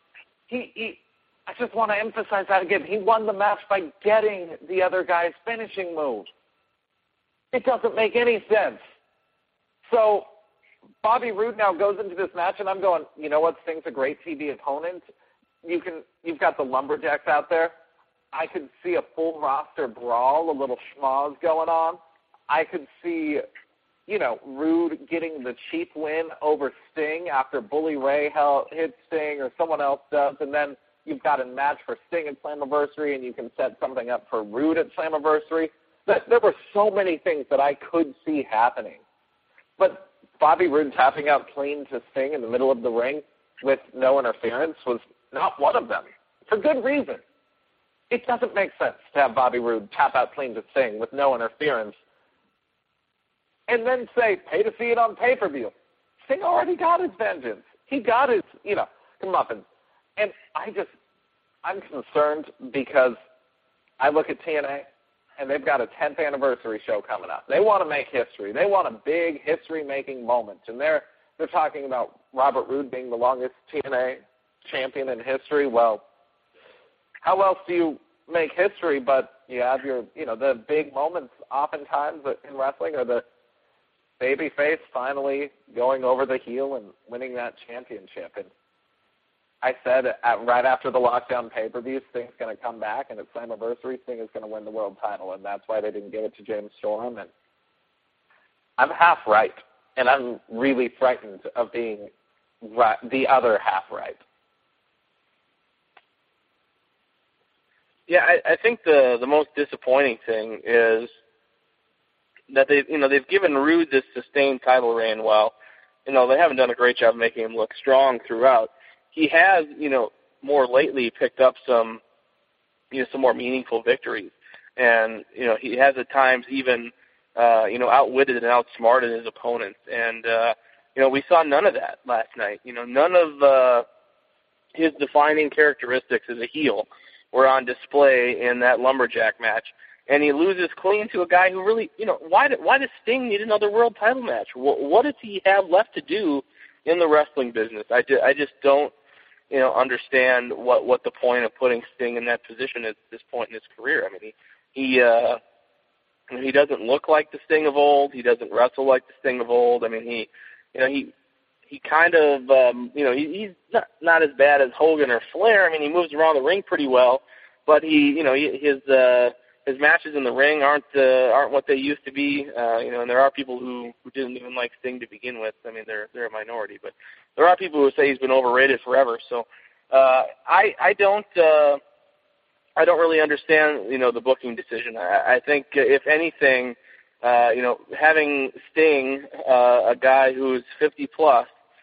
I just want to emphasize that again. He won the match by getting the other guy's finishing move. It doesn't make any sense. So Bobby Roode now goes into this match, and I'm going, you know what? Sting's a great TV opponent. You've got the Lumberjacks out there. I could see a full roster brawl, a little schmoz going on. I could see, Roode getting the cheap win over Sting after Bully Ray hits Sting or someone else does, and then you've got a match for Sting at Slammiversary, and you can set something up for Roode at Slammiversary. There were so many things that I could see happening. But Bobby Roode tapping out clean to Sting in the middle of the ring with no interference was not one of them, for good reason. It doesn't make sense to have Bobby Roode tap out clean to Sting with no interference and then say, pay to see it on pay-per-view. Sting already got his vengeance. He got his, comeuppance. And I'm concerned because I look at TNA, and they've got a 10th anniversary show coming up. They want to make history. They want a big history-making moment. And they're talking about Robert Roode being the longest TNA champion in history. Well, how else do you make history but you have your, the big moments oftentimes in wrestling are the babyface finally going over the heel and winning that championship. And I said right after the lockdown pay-per-view, Sting's going to come back, and at Slammiversary, Sting is going to win the world title, and that's why they didn't give it to James Storm. And I'm half right, and I'm really frightened of being right, the other half right. Yeah, I think the most disappointing thing is that they've given Roode this sustained title reign while they haven't done a great job making him look strong throughout. He has more lately picked up some more meaningful victories, and he has at times even outwitted and outsmarted his opponents, and we saw none of that last night. None of his defining characteristics as a heel were on display in that Lumberjack match. And he loses clean to a guy who really, why does Sting need another world title match? What does he have left to do in the wrestling business? I just don't, understand what the point of putting Sting in that position at this point in his career. I mean, he doesn't look like the Sting of old. He doesn't wrestle like the Sting of old. I mean, he kind of, he's not as bad as Hogan or Flair. I mean, he moves around the ring pretty well, but his matches in the ring aren't what they used to be. And there are people who didn't even like Sting to begin with. I mean, they're a minority, but there are people who say he's been overrated forever. So I don't really understand the booking decision. I think if anything, having Sting, a guy who's 50 plus,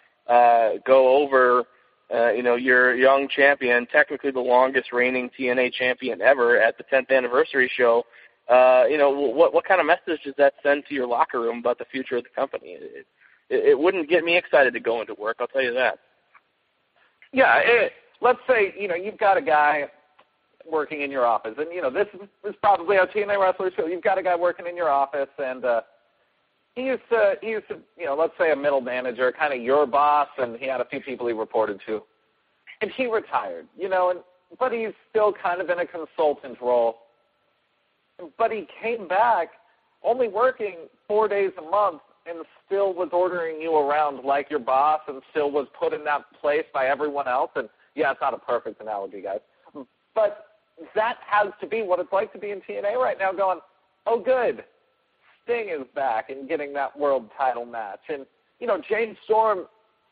go over your young champion, technically the longest reigning TNA champion ever at the 10th anniversary show, what kind of message does that send to your locker room about the future of the company? It wouldn't get me excited to go into work, I'll tell you that. Yeah, let's say, you've got a guy working in your office, and, this is probably our TNA wrestler show. You've got a guy working in your office, and he used to, let's say a middle manager, kind of your boss, and he had a few people he reported to. And he retired, but he's still kind of in a consultant role. But he came back only working 4 days a month and still was ordering you around like your boss and still was put in that place by everyone else. And, yeah, it's not a perfect analogy, guys. But that has to be what it's like to be in TNA right now going, oh, good. Sting is back and getting that world title match. And, James Storm,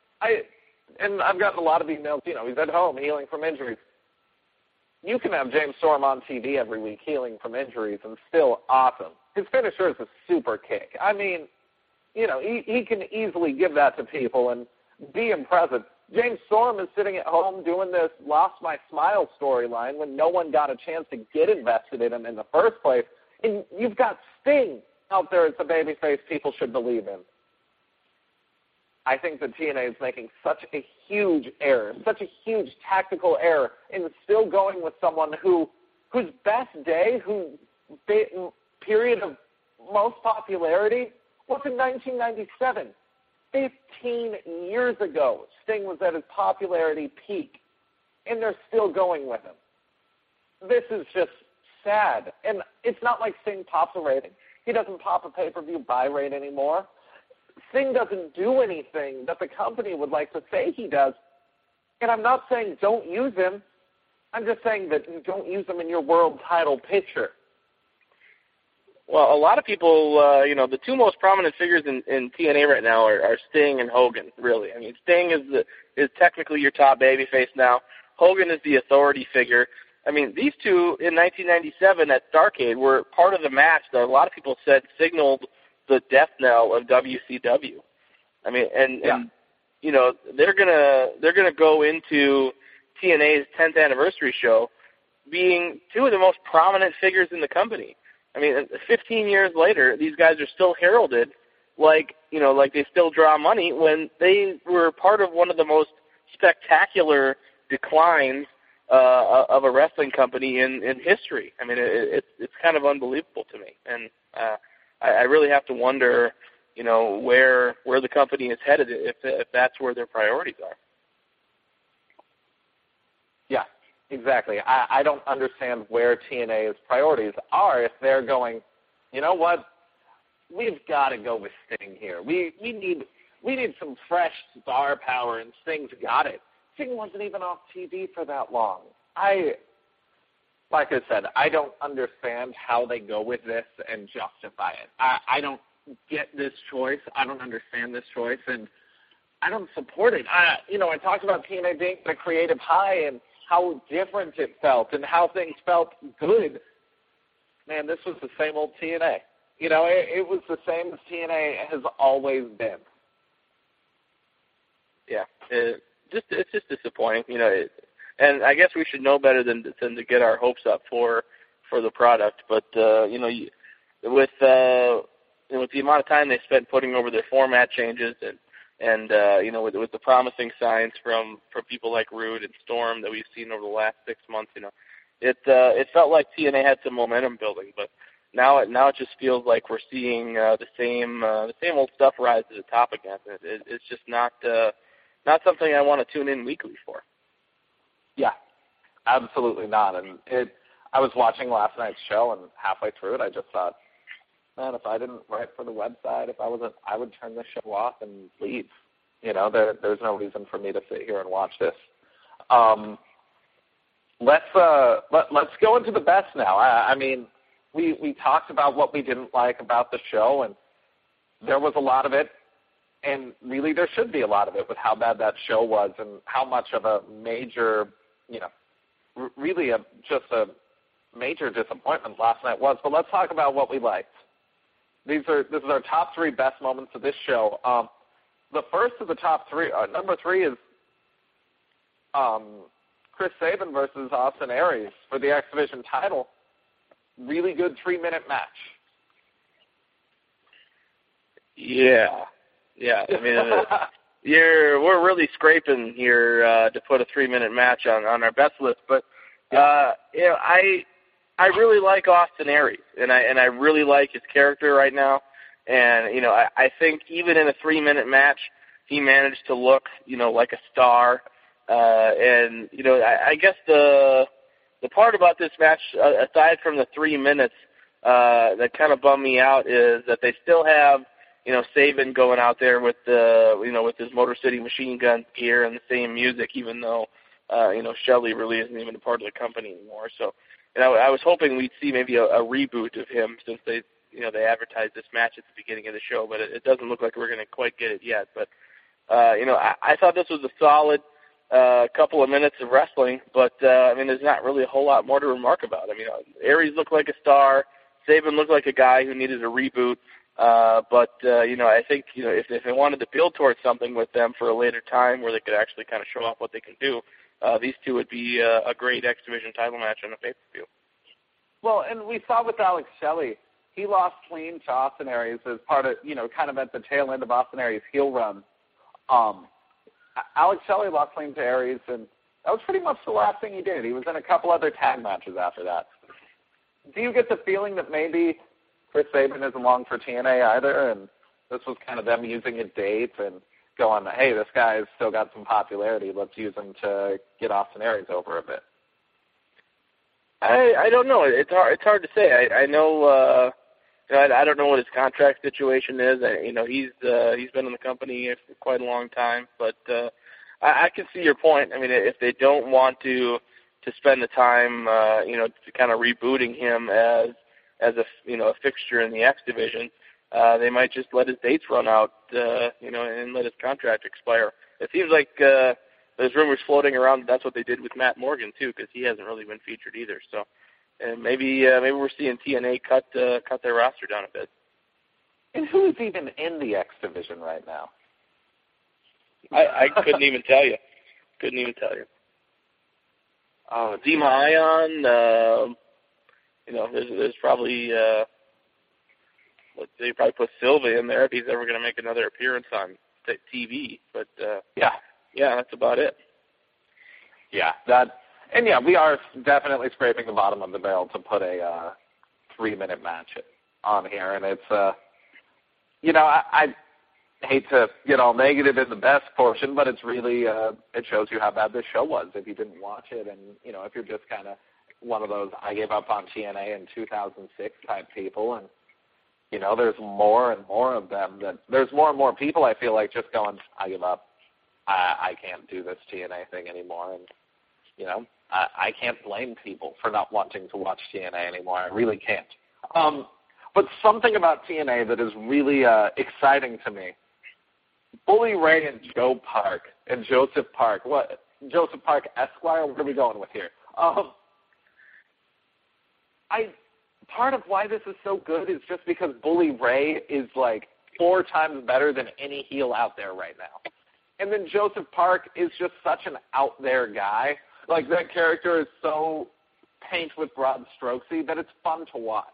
I've gotten a lot of emails, he's at home healing from injuries. You can have James Storm on TV every week healing from injuries and still awesome. His finisher is a super kick. I mean, he can easily give that to people and be impressive. James Storm is sitting at home doing this Lost My Smile storyline when no one got a chance to get invested in him in the first place. And you've got Sting out there as the babyface people should believe in. I think that TNA is making such a huge error, such a huge tactical error in still going with someone whose best day, whose period of most popularity was in 1997. 15 years ago, Sting was at his popularity peak. and they're still going with him. This is just sad. And it's not like Sting pops a rating. He doesn't pop a pay-per-view buy rate anymore. Sting doesn't do anything that the company would like to say he does. And I'm not saying don't use him. I'm just saying that you don't use him in your world title picture. Well, a lot of people, the two most prominent figures in TNA right now are Sting and Hogan, really. I mean, Sting is technically your top babyface now. Hogan is the authority figure. I mean, these two in 1997 at Starrcade were part of the match that a lot of people said signaled the death knell of WCW. I mean, and they're gonna go into TNA's 10th anniversary show being two of the most prominent figures in the company. I mean, 15 years later, these guys are still heralded like they still draw money when they were part of one of the most spectacular declines of a wrestling company in history. I mean, it's kind of unbelievable to me, and I really have to wonder, where the company is headed if that's where their priorities are. Yeah. Exactly. I don't understand where TNA's priorities are if they're going, you know what, we've got to go with Sting here. We need some fresh star power, and Sting's got it. Sting wasn't even off TV for that long. Like I said, I don't understand how they go with this and justify it. I don't get this choice. I don't understand this choice, and I don't support it. I talked about TNA being the creative high and how different it felt and how things felt good. Man, this was the same old TNA. It was the same as TNA has always been. Yeah, it's just disappointing, and I guess we should know better than to get our hopes up for the product. But with the amount of time they spent putting over their format changes and with the promising signs from people like Rude and Storm that we've seen over the last 6 months, it felt like TNA had some momentum building, but now it just feels like we're seeing the same old stuff rise to the top again. It's just not something I want to tune in weekly for. Yeah, absolutely not. And I was watching last night's show, and halfway through it, I just thought, man, if I didn't write for the website, I would turn the show off and leave. There's no reason for me to sit here and watch this. Let's go into the best now. I mean, we talked about what we didn't like about the show, and there was a lot of it, and really there should be a lot of it with how bad that show was and how much of a major, really just a major disappointment last night was. But let's talk about what we liked. This is our top 3 best moments of this show. The first of the top 3, number 3 is Chris Sabin versus Austin Aries for the X Division title. Really good 3-minute match. Yeah. I mean, we're really scraping here to put a 3-minute match on our best list, but I really like Austin Aries, and I really like his character right now. And, I think even in a 3-minute match, he managed to look, like a star. I guess the part about this match, aside from the 3 minutes, that kind of bummed me out is that they still have, Sabin going out there with with his Motor City Machine Gun gear and the same music, even though, Shelley really isn't even a part of the company anymore. So, I was hoping we'd see maybe a reboot of him since they advertised this match at the beginning of the show, but it doesn't look like we're going to quite get it yet. But, I thought this was a solid couple of minutes of wrestling, but, there's not really a whole lot more to remark about. Aries looked like a star. Sabin looked like a guy who needed a reboot. But I think, if they wanted to build towards something with them for a later time where they could actually kind of show off what they can do, these two would be a great X Division title match on a pay-per-view. Well, and we saw with Alex Shelley, he lost clean to Austin Aries as part of, kind of at the tail end of Austin Aries' heel run. Alex Shelley lost clean to Aries, and that was pretty much the last thing he did. He was in a couple other tag matches after that. Do you get the feeling that maybe Chris Sabin isn't long for TNA either, and this was kind of them using a date, and going, hey, this guy's still got some popularity. Let's use him to get Austin Aries over a bit? I don't know. It's hard to say. I know. I don't know what his contract situation is. He's been in the company for quite a long time, but I can see your point. I mean, if they don't want to spend the time, to kind of rebooting him as a fixture in the X division, they might just let his dates run out, and let his contract expire. It seems like there's rumors floating around that that's what they did with Matt Morgan too, because he hasn't really been featured either. So, and maybe we're seeing TNA cut their roster down a bit. And who is even in the X division right now? I couldn't even tell you. Oh, Zema Ion. There's probably. They probably put Silva in there if he's ever going to make another appearance on TV. But yeah, that's about it. Yeah, we are definitely scraping the bottom of the barrel to put a 3-minute match on here, and it's I hate to get all negative in the best portion, but it's really it shows you how bad this show was if you didn't watch it, and if you're just kind of one of those I gave up on TNA in 2006 type people, and there's more and more of them. There's more and more people I feel like just going, I give up. I can't do this TNA thing anymore, and I can't blame people for not wanting to watch TNA anymore. I really can't. But something about TNA that is really exciting to me. Bully Ray and Joe Park and Joseph Park. What? Joseph Park Esquire? What are we going with here? Part of why this is so good is just because Bully Ray is like 4 times better than any heel out there right now. And then Joseph Park is just such an out there guy. Like, that character is so paint with broad strokesy that it's fun to watch.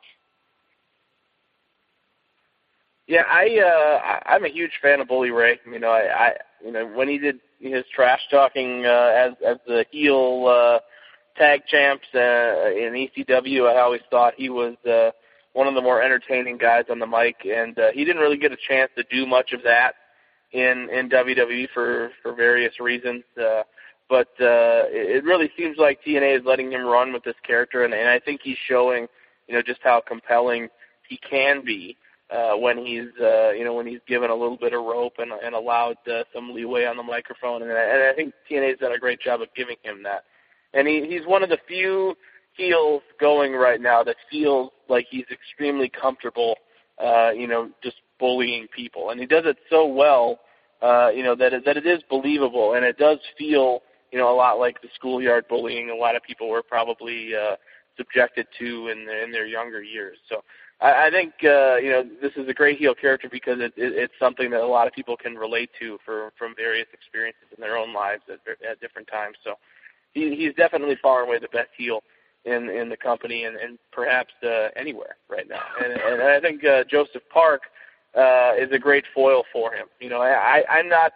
Yeah, I'm a huge fan of Bully Ray. When he did his trash talking as the heel tag champs in ECW, I always thought he was one of the more entertaining guys on the mic, and he didn't really get a chance to do much of that in WWE for various reasons. But it really seems like TNA is letting him run with this character, and I think he's showing, just how compelling he can be when he's given a little bit of rope and allowed some leeway on the microphone. And I think TNA's done a great job of giving him that. And he's one of the few heels going right now that feels like he's extremely comfortable, just bullying people. And he does it so well, that it is believable, and it does feel, a lot like the schoolyard bullying a lot of people were probably subjected to in their younger years. So I think, this is a great heel character because it's something that a lot of people can relate to from various experiences in their own lives at different times. So he's definitely far and away the best heel in the company and perhaps anywhere right now. And I think Joseph Park is a great foil for him. I'm not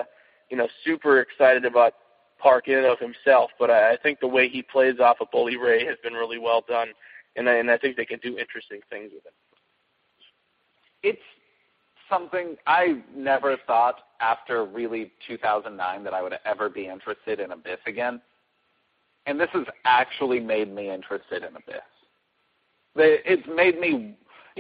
super excited about Park in and of himself, but I think the way he plays off of Bully Ray has been really well done, and I think they can do interesting things with it. It's something I never thought after really 2009 that I would ever be interested in Abyss again. And this has actually made me interested in Abyss. It's made me,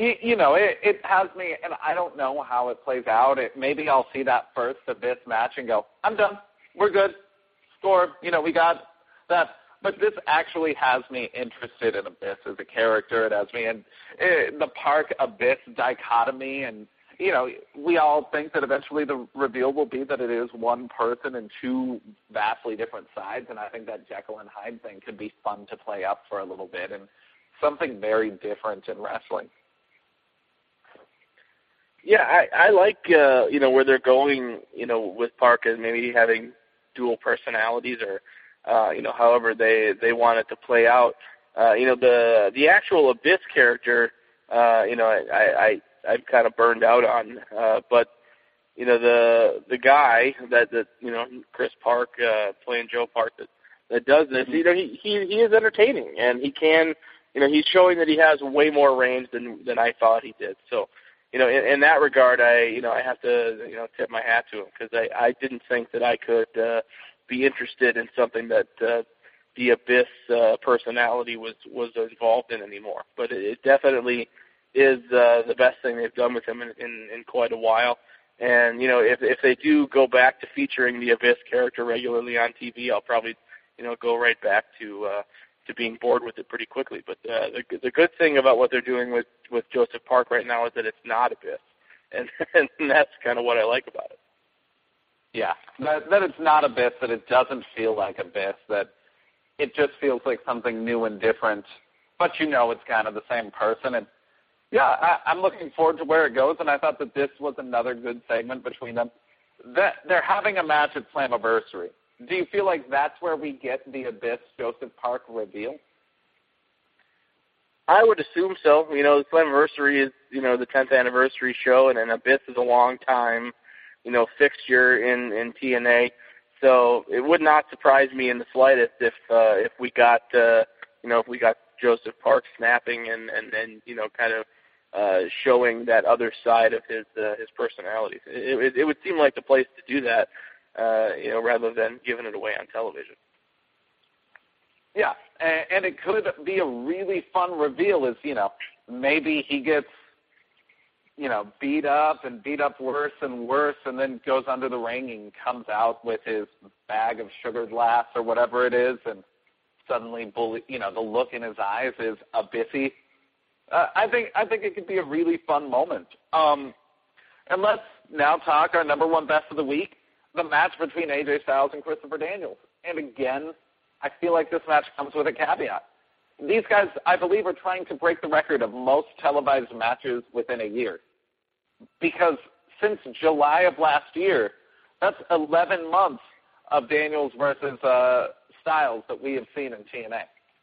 it has me, and I don't know how it plays out. Maybe I'll see that first Abyss match and go, I'm done. We're good. Score. We got that. But this actually has me interested in Abyss as a character. It has me in the Park-Abyss dichotomy, and we all think that eventually the reveal will be that it is one person and 2 vastly different sides, and I think that Jekyll and Hyde thing could be fun to play up for a little bit and something very different in wrestling. Yeah, I like, where they're going, with Park as maybe having dual personalities or, however they want it to play out. The actual Abyss character, I've kind of burned out on, but the guy that Chris Park playing Joe Park that does this, he is entertaining, and he can, he's showing that he has way more range than I thought he did. So, in that regard, I have to, tip my hat to him, because I didn't think that I could be interested in something that the Abyss personality was involved in anymore. But it definitely is the best thing they've done with him in quite a while. And, if they do go back to featuring the Abyss character regularly on TV, I'll probably, go right back to being bored with it pretty quickly. But the good thing about what they're doing with Joseph Park right now is that it's not Abyss. And that's kind of what I like about it. Yeah, that it's not Abyss, that it doesn't feel like Abyss, that it just feels like something new and different, but it's kind of the same person. And yeah, I'm looking forward to where it goes, and I thought that this was another good segment between them. They're having a match at Slammiversary. Do you feel like that's where we get the Abyss Joseph Park reveal? I would assume so. The Slammiversary is, the 10th anniversary show, and Abyss is a long time, fixture in TNA. So it would not surprise me in the slightest if we got Joseph Park snapping and kind of showing that other side of his personality. It would seem like the place to do that, rather than giving it away on television. Yeah, and it could be a really fun reveal. Is maybe he gets beat up worse and worse, and then goes under the ring and comes out with his bag of sugar glass or whatever it is, and suddenly, the look in his eyes is abyssy. I think it could be a really fun moment. And let's now talk our number one best of the week, the match between AJ Styles and Christopher Daniels. And again, I feel like this match comes with a caveat. These guys, I believe, are trying to break the record of most televised matches within a year. Because since July of last year, that's 11 months of Daniels versus Styles that we have seen in TNA.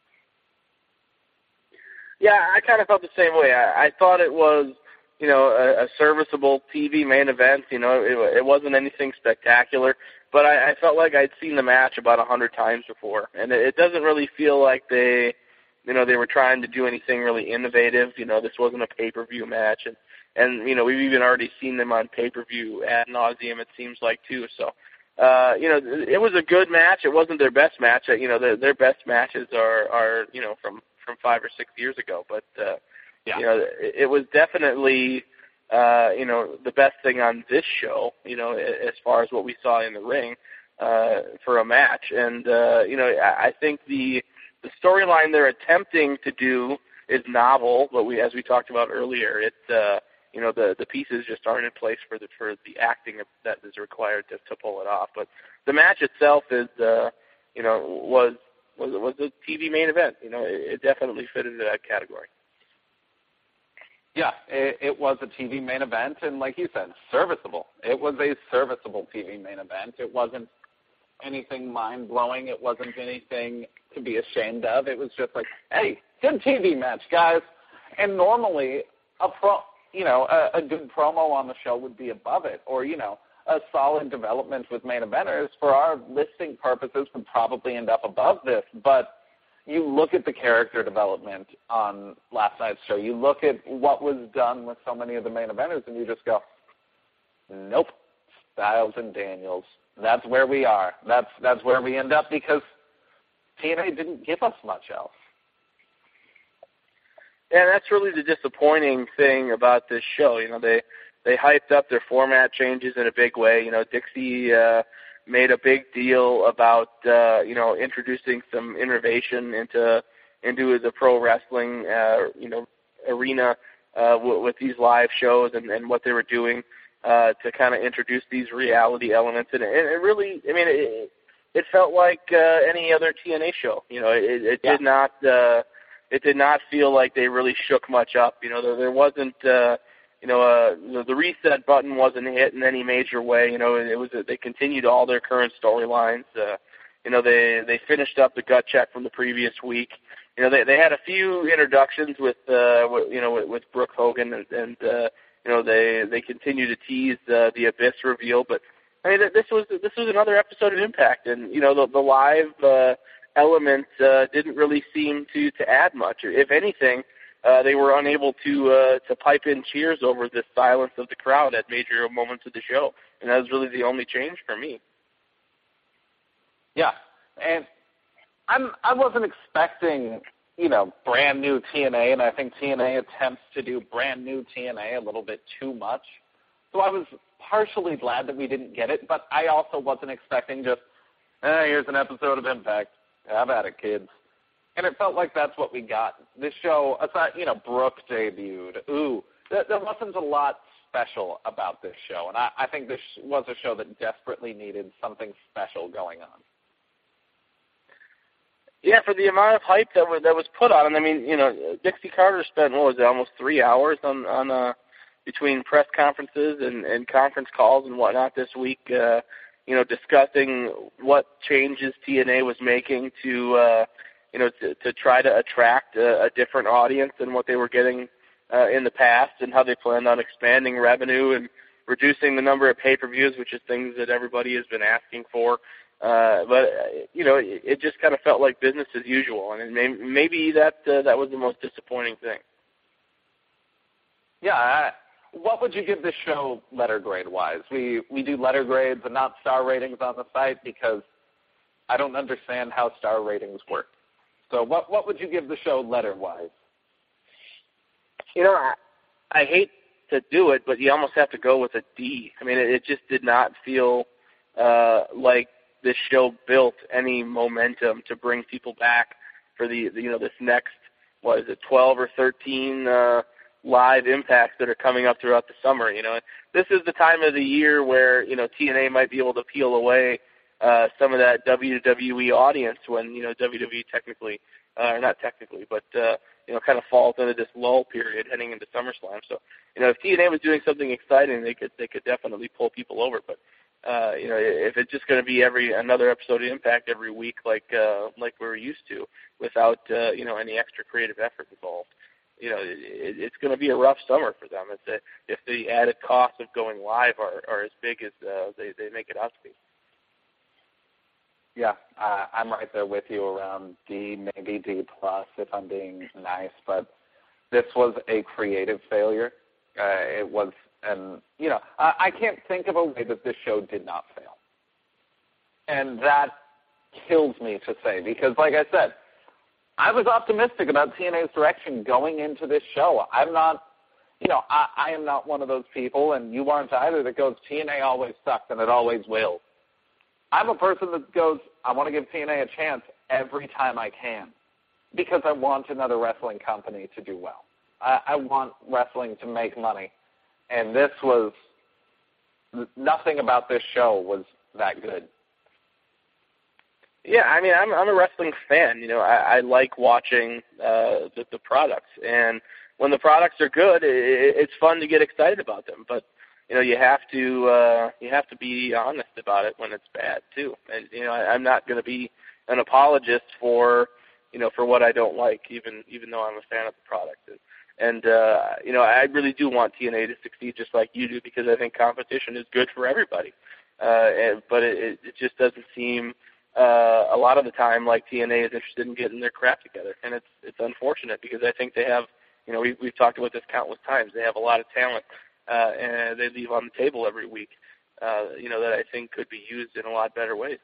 Yeah, I kind of felt the same way. I thought it was, a serviceable TV main event. It wasn't anything spectacular, but I felt like I'd seen the match about 100 times before, and it doesn't really feel like they were trying to do anything really innovative. This wasn't a pay-per-view match, and we've even already seen them on pay-per-view ad nauseum, it seems like, too. So, it was a good match. It wasn't their best match. Their best matches are from 5 or 6 years ago, but it was definitely the best thing on this show, as far as what we saw in the ring for a match. And I think the storyline they're attempting to do is novel, but as we talked about earlier, the pieces just aren't in place for the acting that is required to pull it off. But the match itself is was a TV main event. It definitely fit into that category. Yeah, it was a TV main event, and like you said, serviceable. It was a serviceable TV main event. It wasn't anything mind-blowing. It wasn't anything to be ashamed of. It was just like, hey, good TV match, guys. And normally, a good promo on the show would be above it, or, a solid development with main eventers for our listing purposes would probably end up above this. But you look at the character development on last night's show. You look at what was done with so many of the main eventers, and you just go, nope, Styles and Daniels. That's where we are. That's where we end up, because TNA didn't give us much else. Yeah, that's really the disappointing thing about this show. They hyped up their format changes in a big way. Dixie made a big deal about introducing some innovation into the pro wrestling arena with these live shows and what they were doing to kind of introduce these reality elements. And it really, it felt like any other TNA show. It did not. It did not feel like they really shook much up. There wasn't. The reset button wasn't hit in any major way. It was they continued all their current storylines. They finished up the gut check from the previous week. They had a few introductions with Brooke Hogan, and they continue to tease the Abyss reveal. But this was another episode of Impact, and the live element didn't really seem to add much. If anything, they were unable to pipe in cheers over the silence of the crowd at major moments of the show, and that was really the only change for me. Yeah, and I wasn't expecting, brand new TNA, and I think TNA attempts to do brand new TNA a little bit too much. So I was partially glad that we didn't get it, but I also wasn't expecting just, here's an episode of Impact. Have at it, kids. And it felt like that's what we got. This show, aside, Brooke debuted. There wasn't a lot special about this show, and I think this was a show that desperately needed something special going on. Yeah, for the amount of hype that was put on it. I mean, Dixie Carter spent, almost 3 hours on between press conferences and conference calls and whatnot this week, discussing what changes TNA was making to try to attract a different audience than what they were getting in the past, and how they planned on expanding revenue and reducing the number of pay-per-views, which is things that everybody has been asking for. But it just kind of felt like business as usual, and maybe that was the most disappointing thing. Yeah. What would you give this show letter grade-wise? We do letter grades and not star ratings on the site because I don't understand how star ratings work. So what would you give the show letter-wise? I hate to do it, but you almost have to go with a D. I mean, it just did not feel like this show built any momentum to bring people back for this next, 12 or 13 live impacts that are coming up throughout the summer. This is the time of the year where TNA might be able to peel away some of that WWE audience when WWE technically, or not technically, but kind of falls into this lull period heading into SummerSlam. So if TNA was doing something exciting, they could definitely pull people over. But if it's just going to be another episode of Impact every week like we're used to, without any extra creative effort involved, it's going to be a rough summer for them if the added costs of going live are as big as they make it out to be. Yeah, I'm right there with you around D, maybe D plus if I'm being nice. But this was a creative failure. It was, and I can't think of a way that this show did not fail, and that kills me to say because, like I said, I was optimistic about TNA's direction going into this show. I'm not, I am not one of those people, and you aren't either, that goes, TNA always sucks and it always will. I'm a person that goes, I want to give TNA a chance every time I can because I want another wrestling company to do well. I want wrestling to make money, and nothing about this show was that good. Yeah, I mean, I'm a wrestling fan. I like watching the products, and when the products are good, it's fun to get excited about them. But you have to be honest about it when it's bad too. And I'm not going to be an apologist for what I don't like, even though I'm a fan of the product. And I really do want TNA to succeed just like you do because I think competition is good for everybody. But it just doesn't seem a lot of the time like TNA is interested in getting their crap together, and it's unfortunate because I think they have, we've talked about this countless times. They have a lot of talent, and they leave on the table every week, that I think could be used in a lot better ways.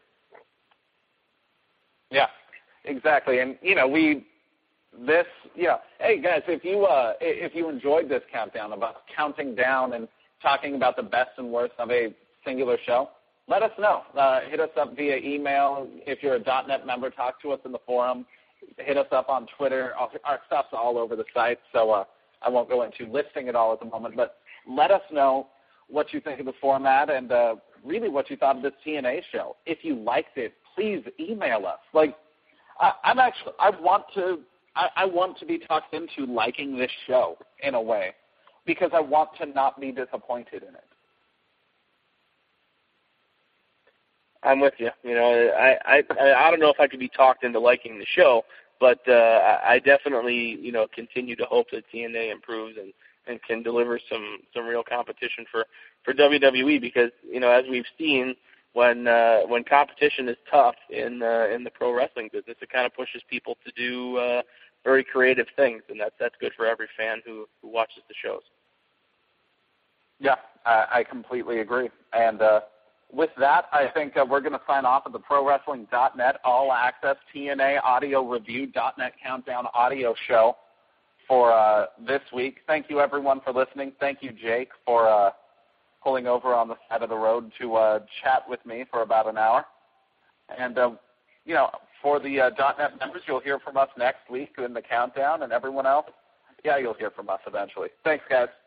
Yeah, exactly, and hey guys, if you enjoyed this countdown about counting down and talking about the best and worst of a singular show, let us know. Hit us up via email. If you're a .net member, talk to us in the forum. Hit us up on Twitter. Our stuff's all over the site, so I won't go into listing it all at the moment. But let us know what you think of the format and really what you thought of this TNA show. If you liked it, please email us. I want to be talked into liking this show in a way because I want to not be disappointed in it. I'm with you. I don't know if I could be talked into liking the show, but I definitely, continue to hope that TNA improves and can deliver some real competition for WWE because, as we've seen, when competition is tough in the pro wrestling business, it kind of pushes people to do very creative things, and that's good for every fan who watches the shows. Yeah, I completely agree. And with that, I think we're going to sign off of the ProWrestling.net All Access TNA Audio Review.net Countdown Audio Show for this week. Thank you, everyone, for listening. Thank you, Jake, for pulling over on the side of the road to chat with me for about an hour. And, for the .net members, you'll hear from us next week in the countdown, and everyone else, yeah, you'll hear from us eventually. Thanks, guys.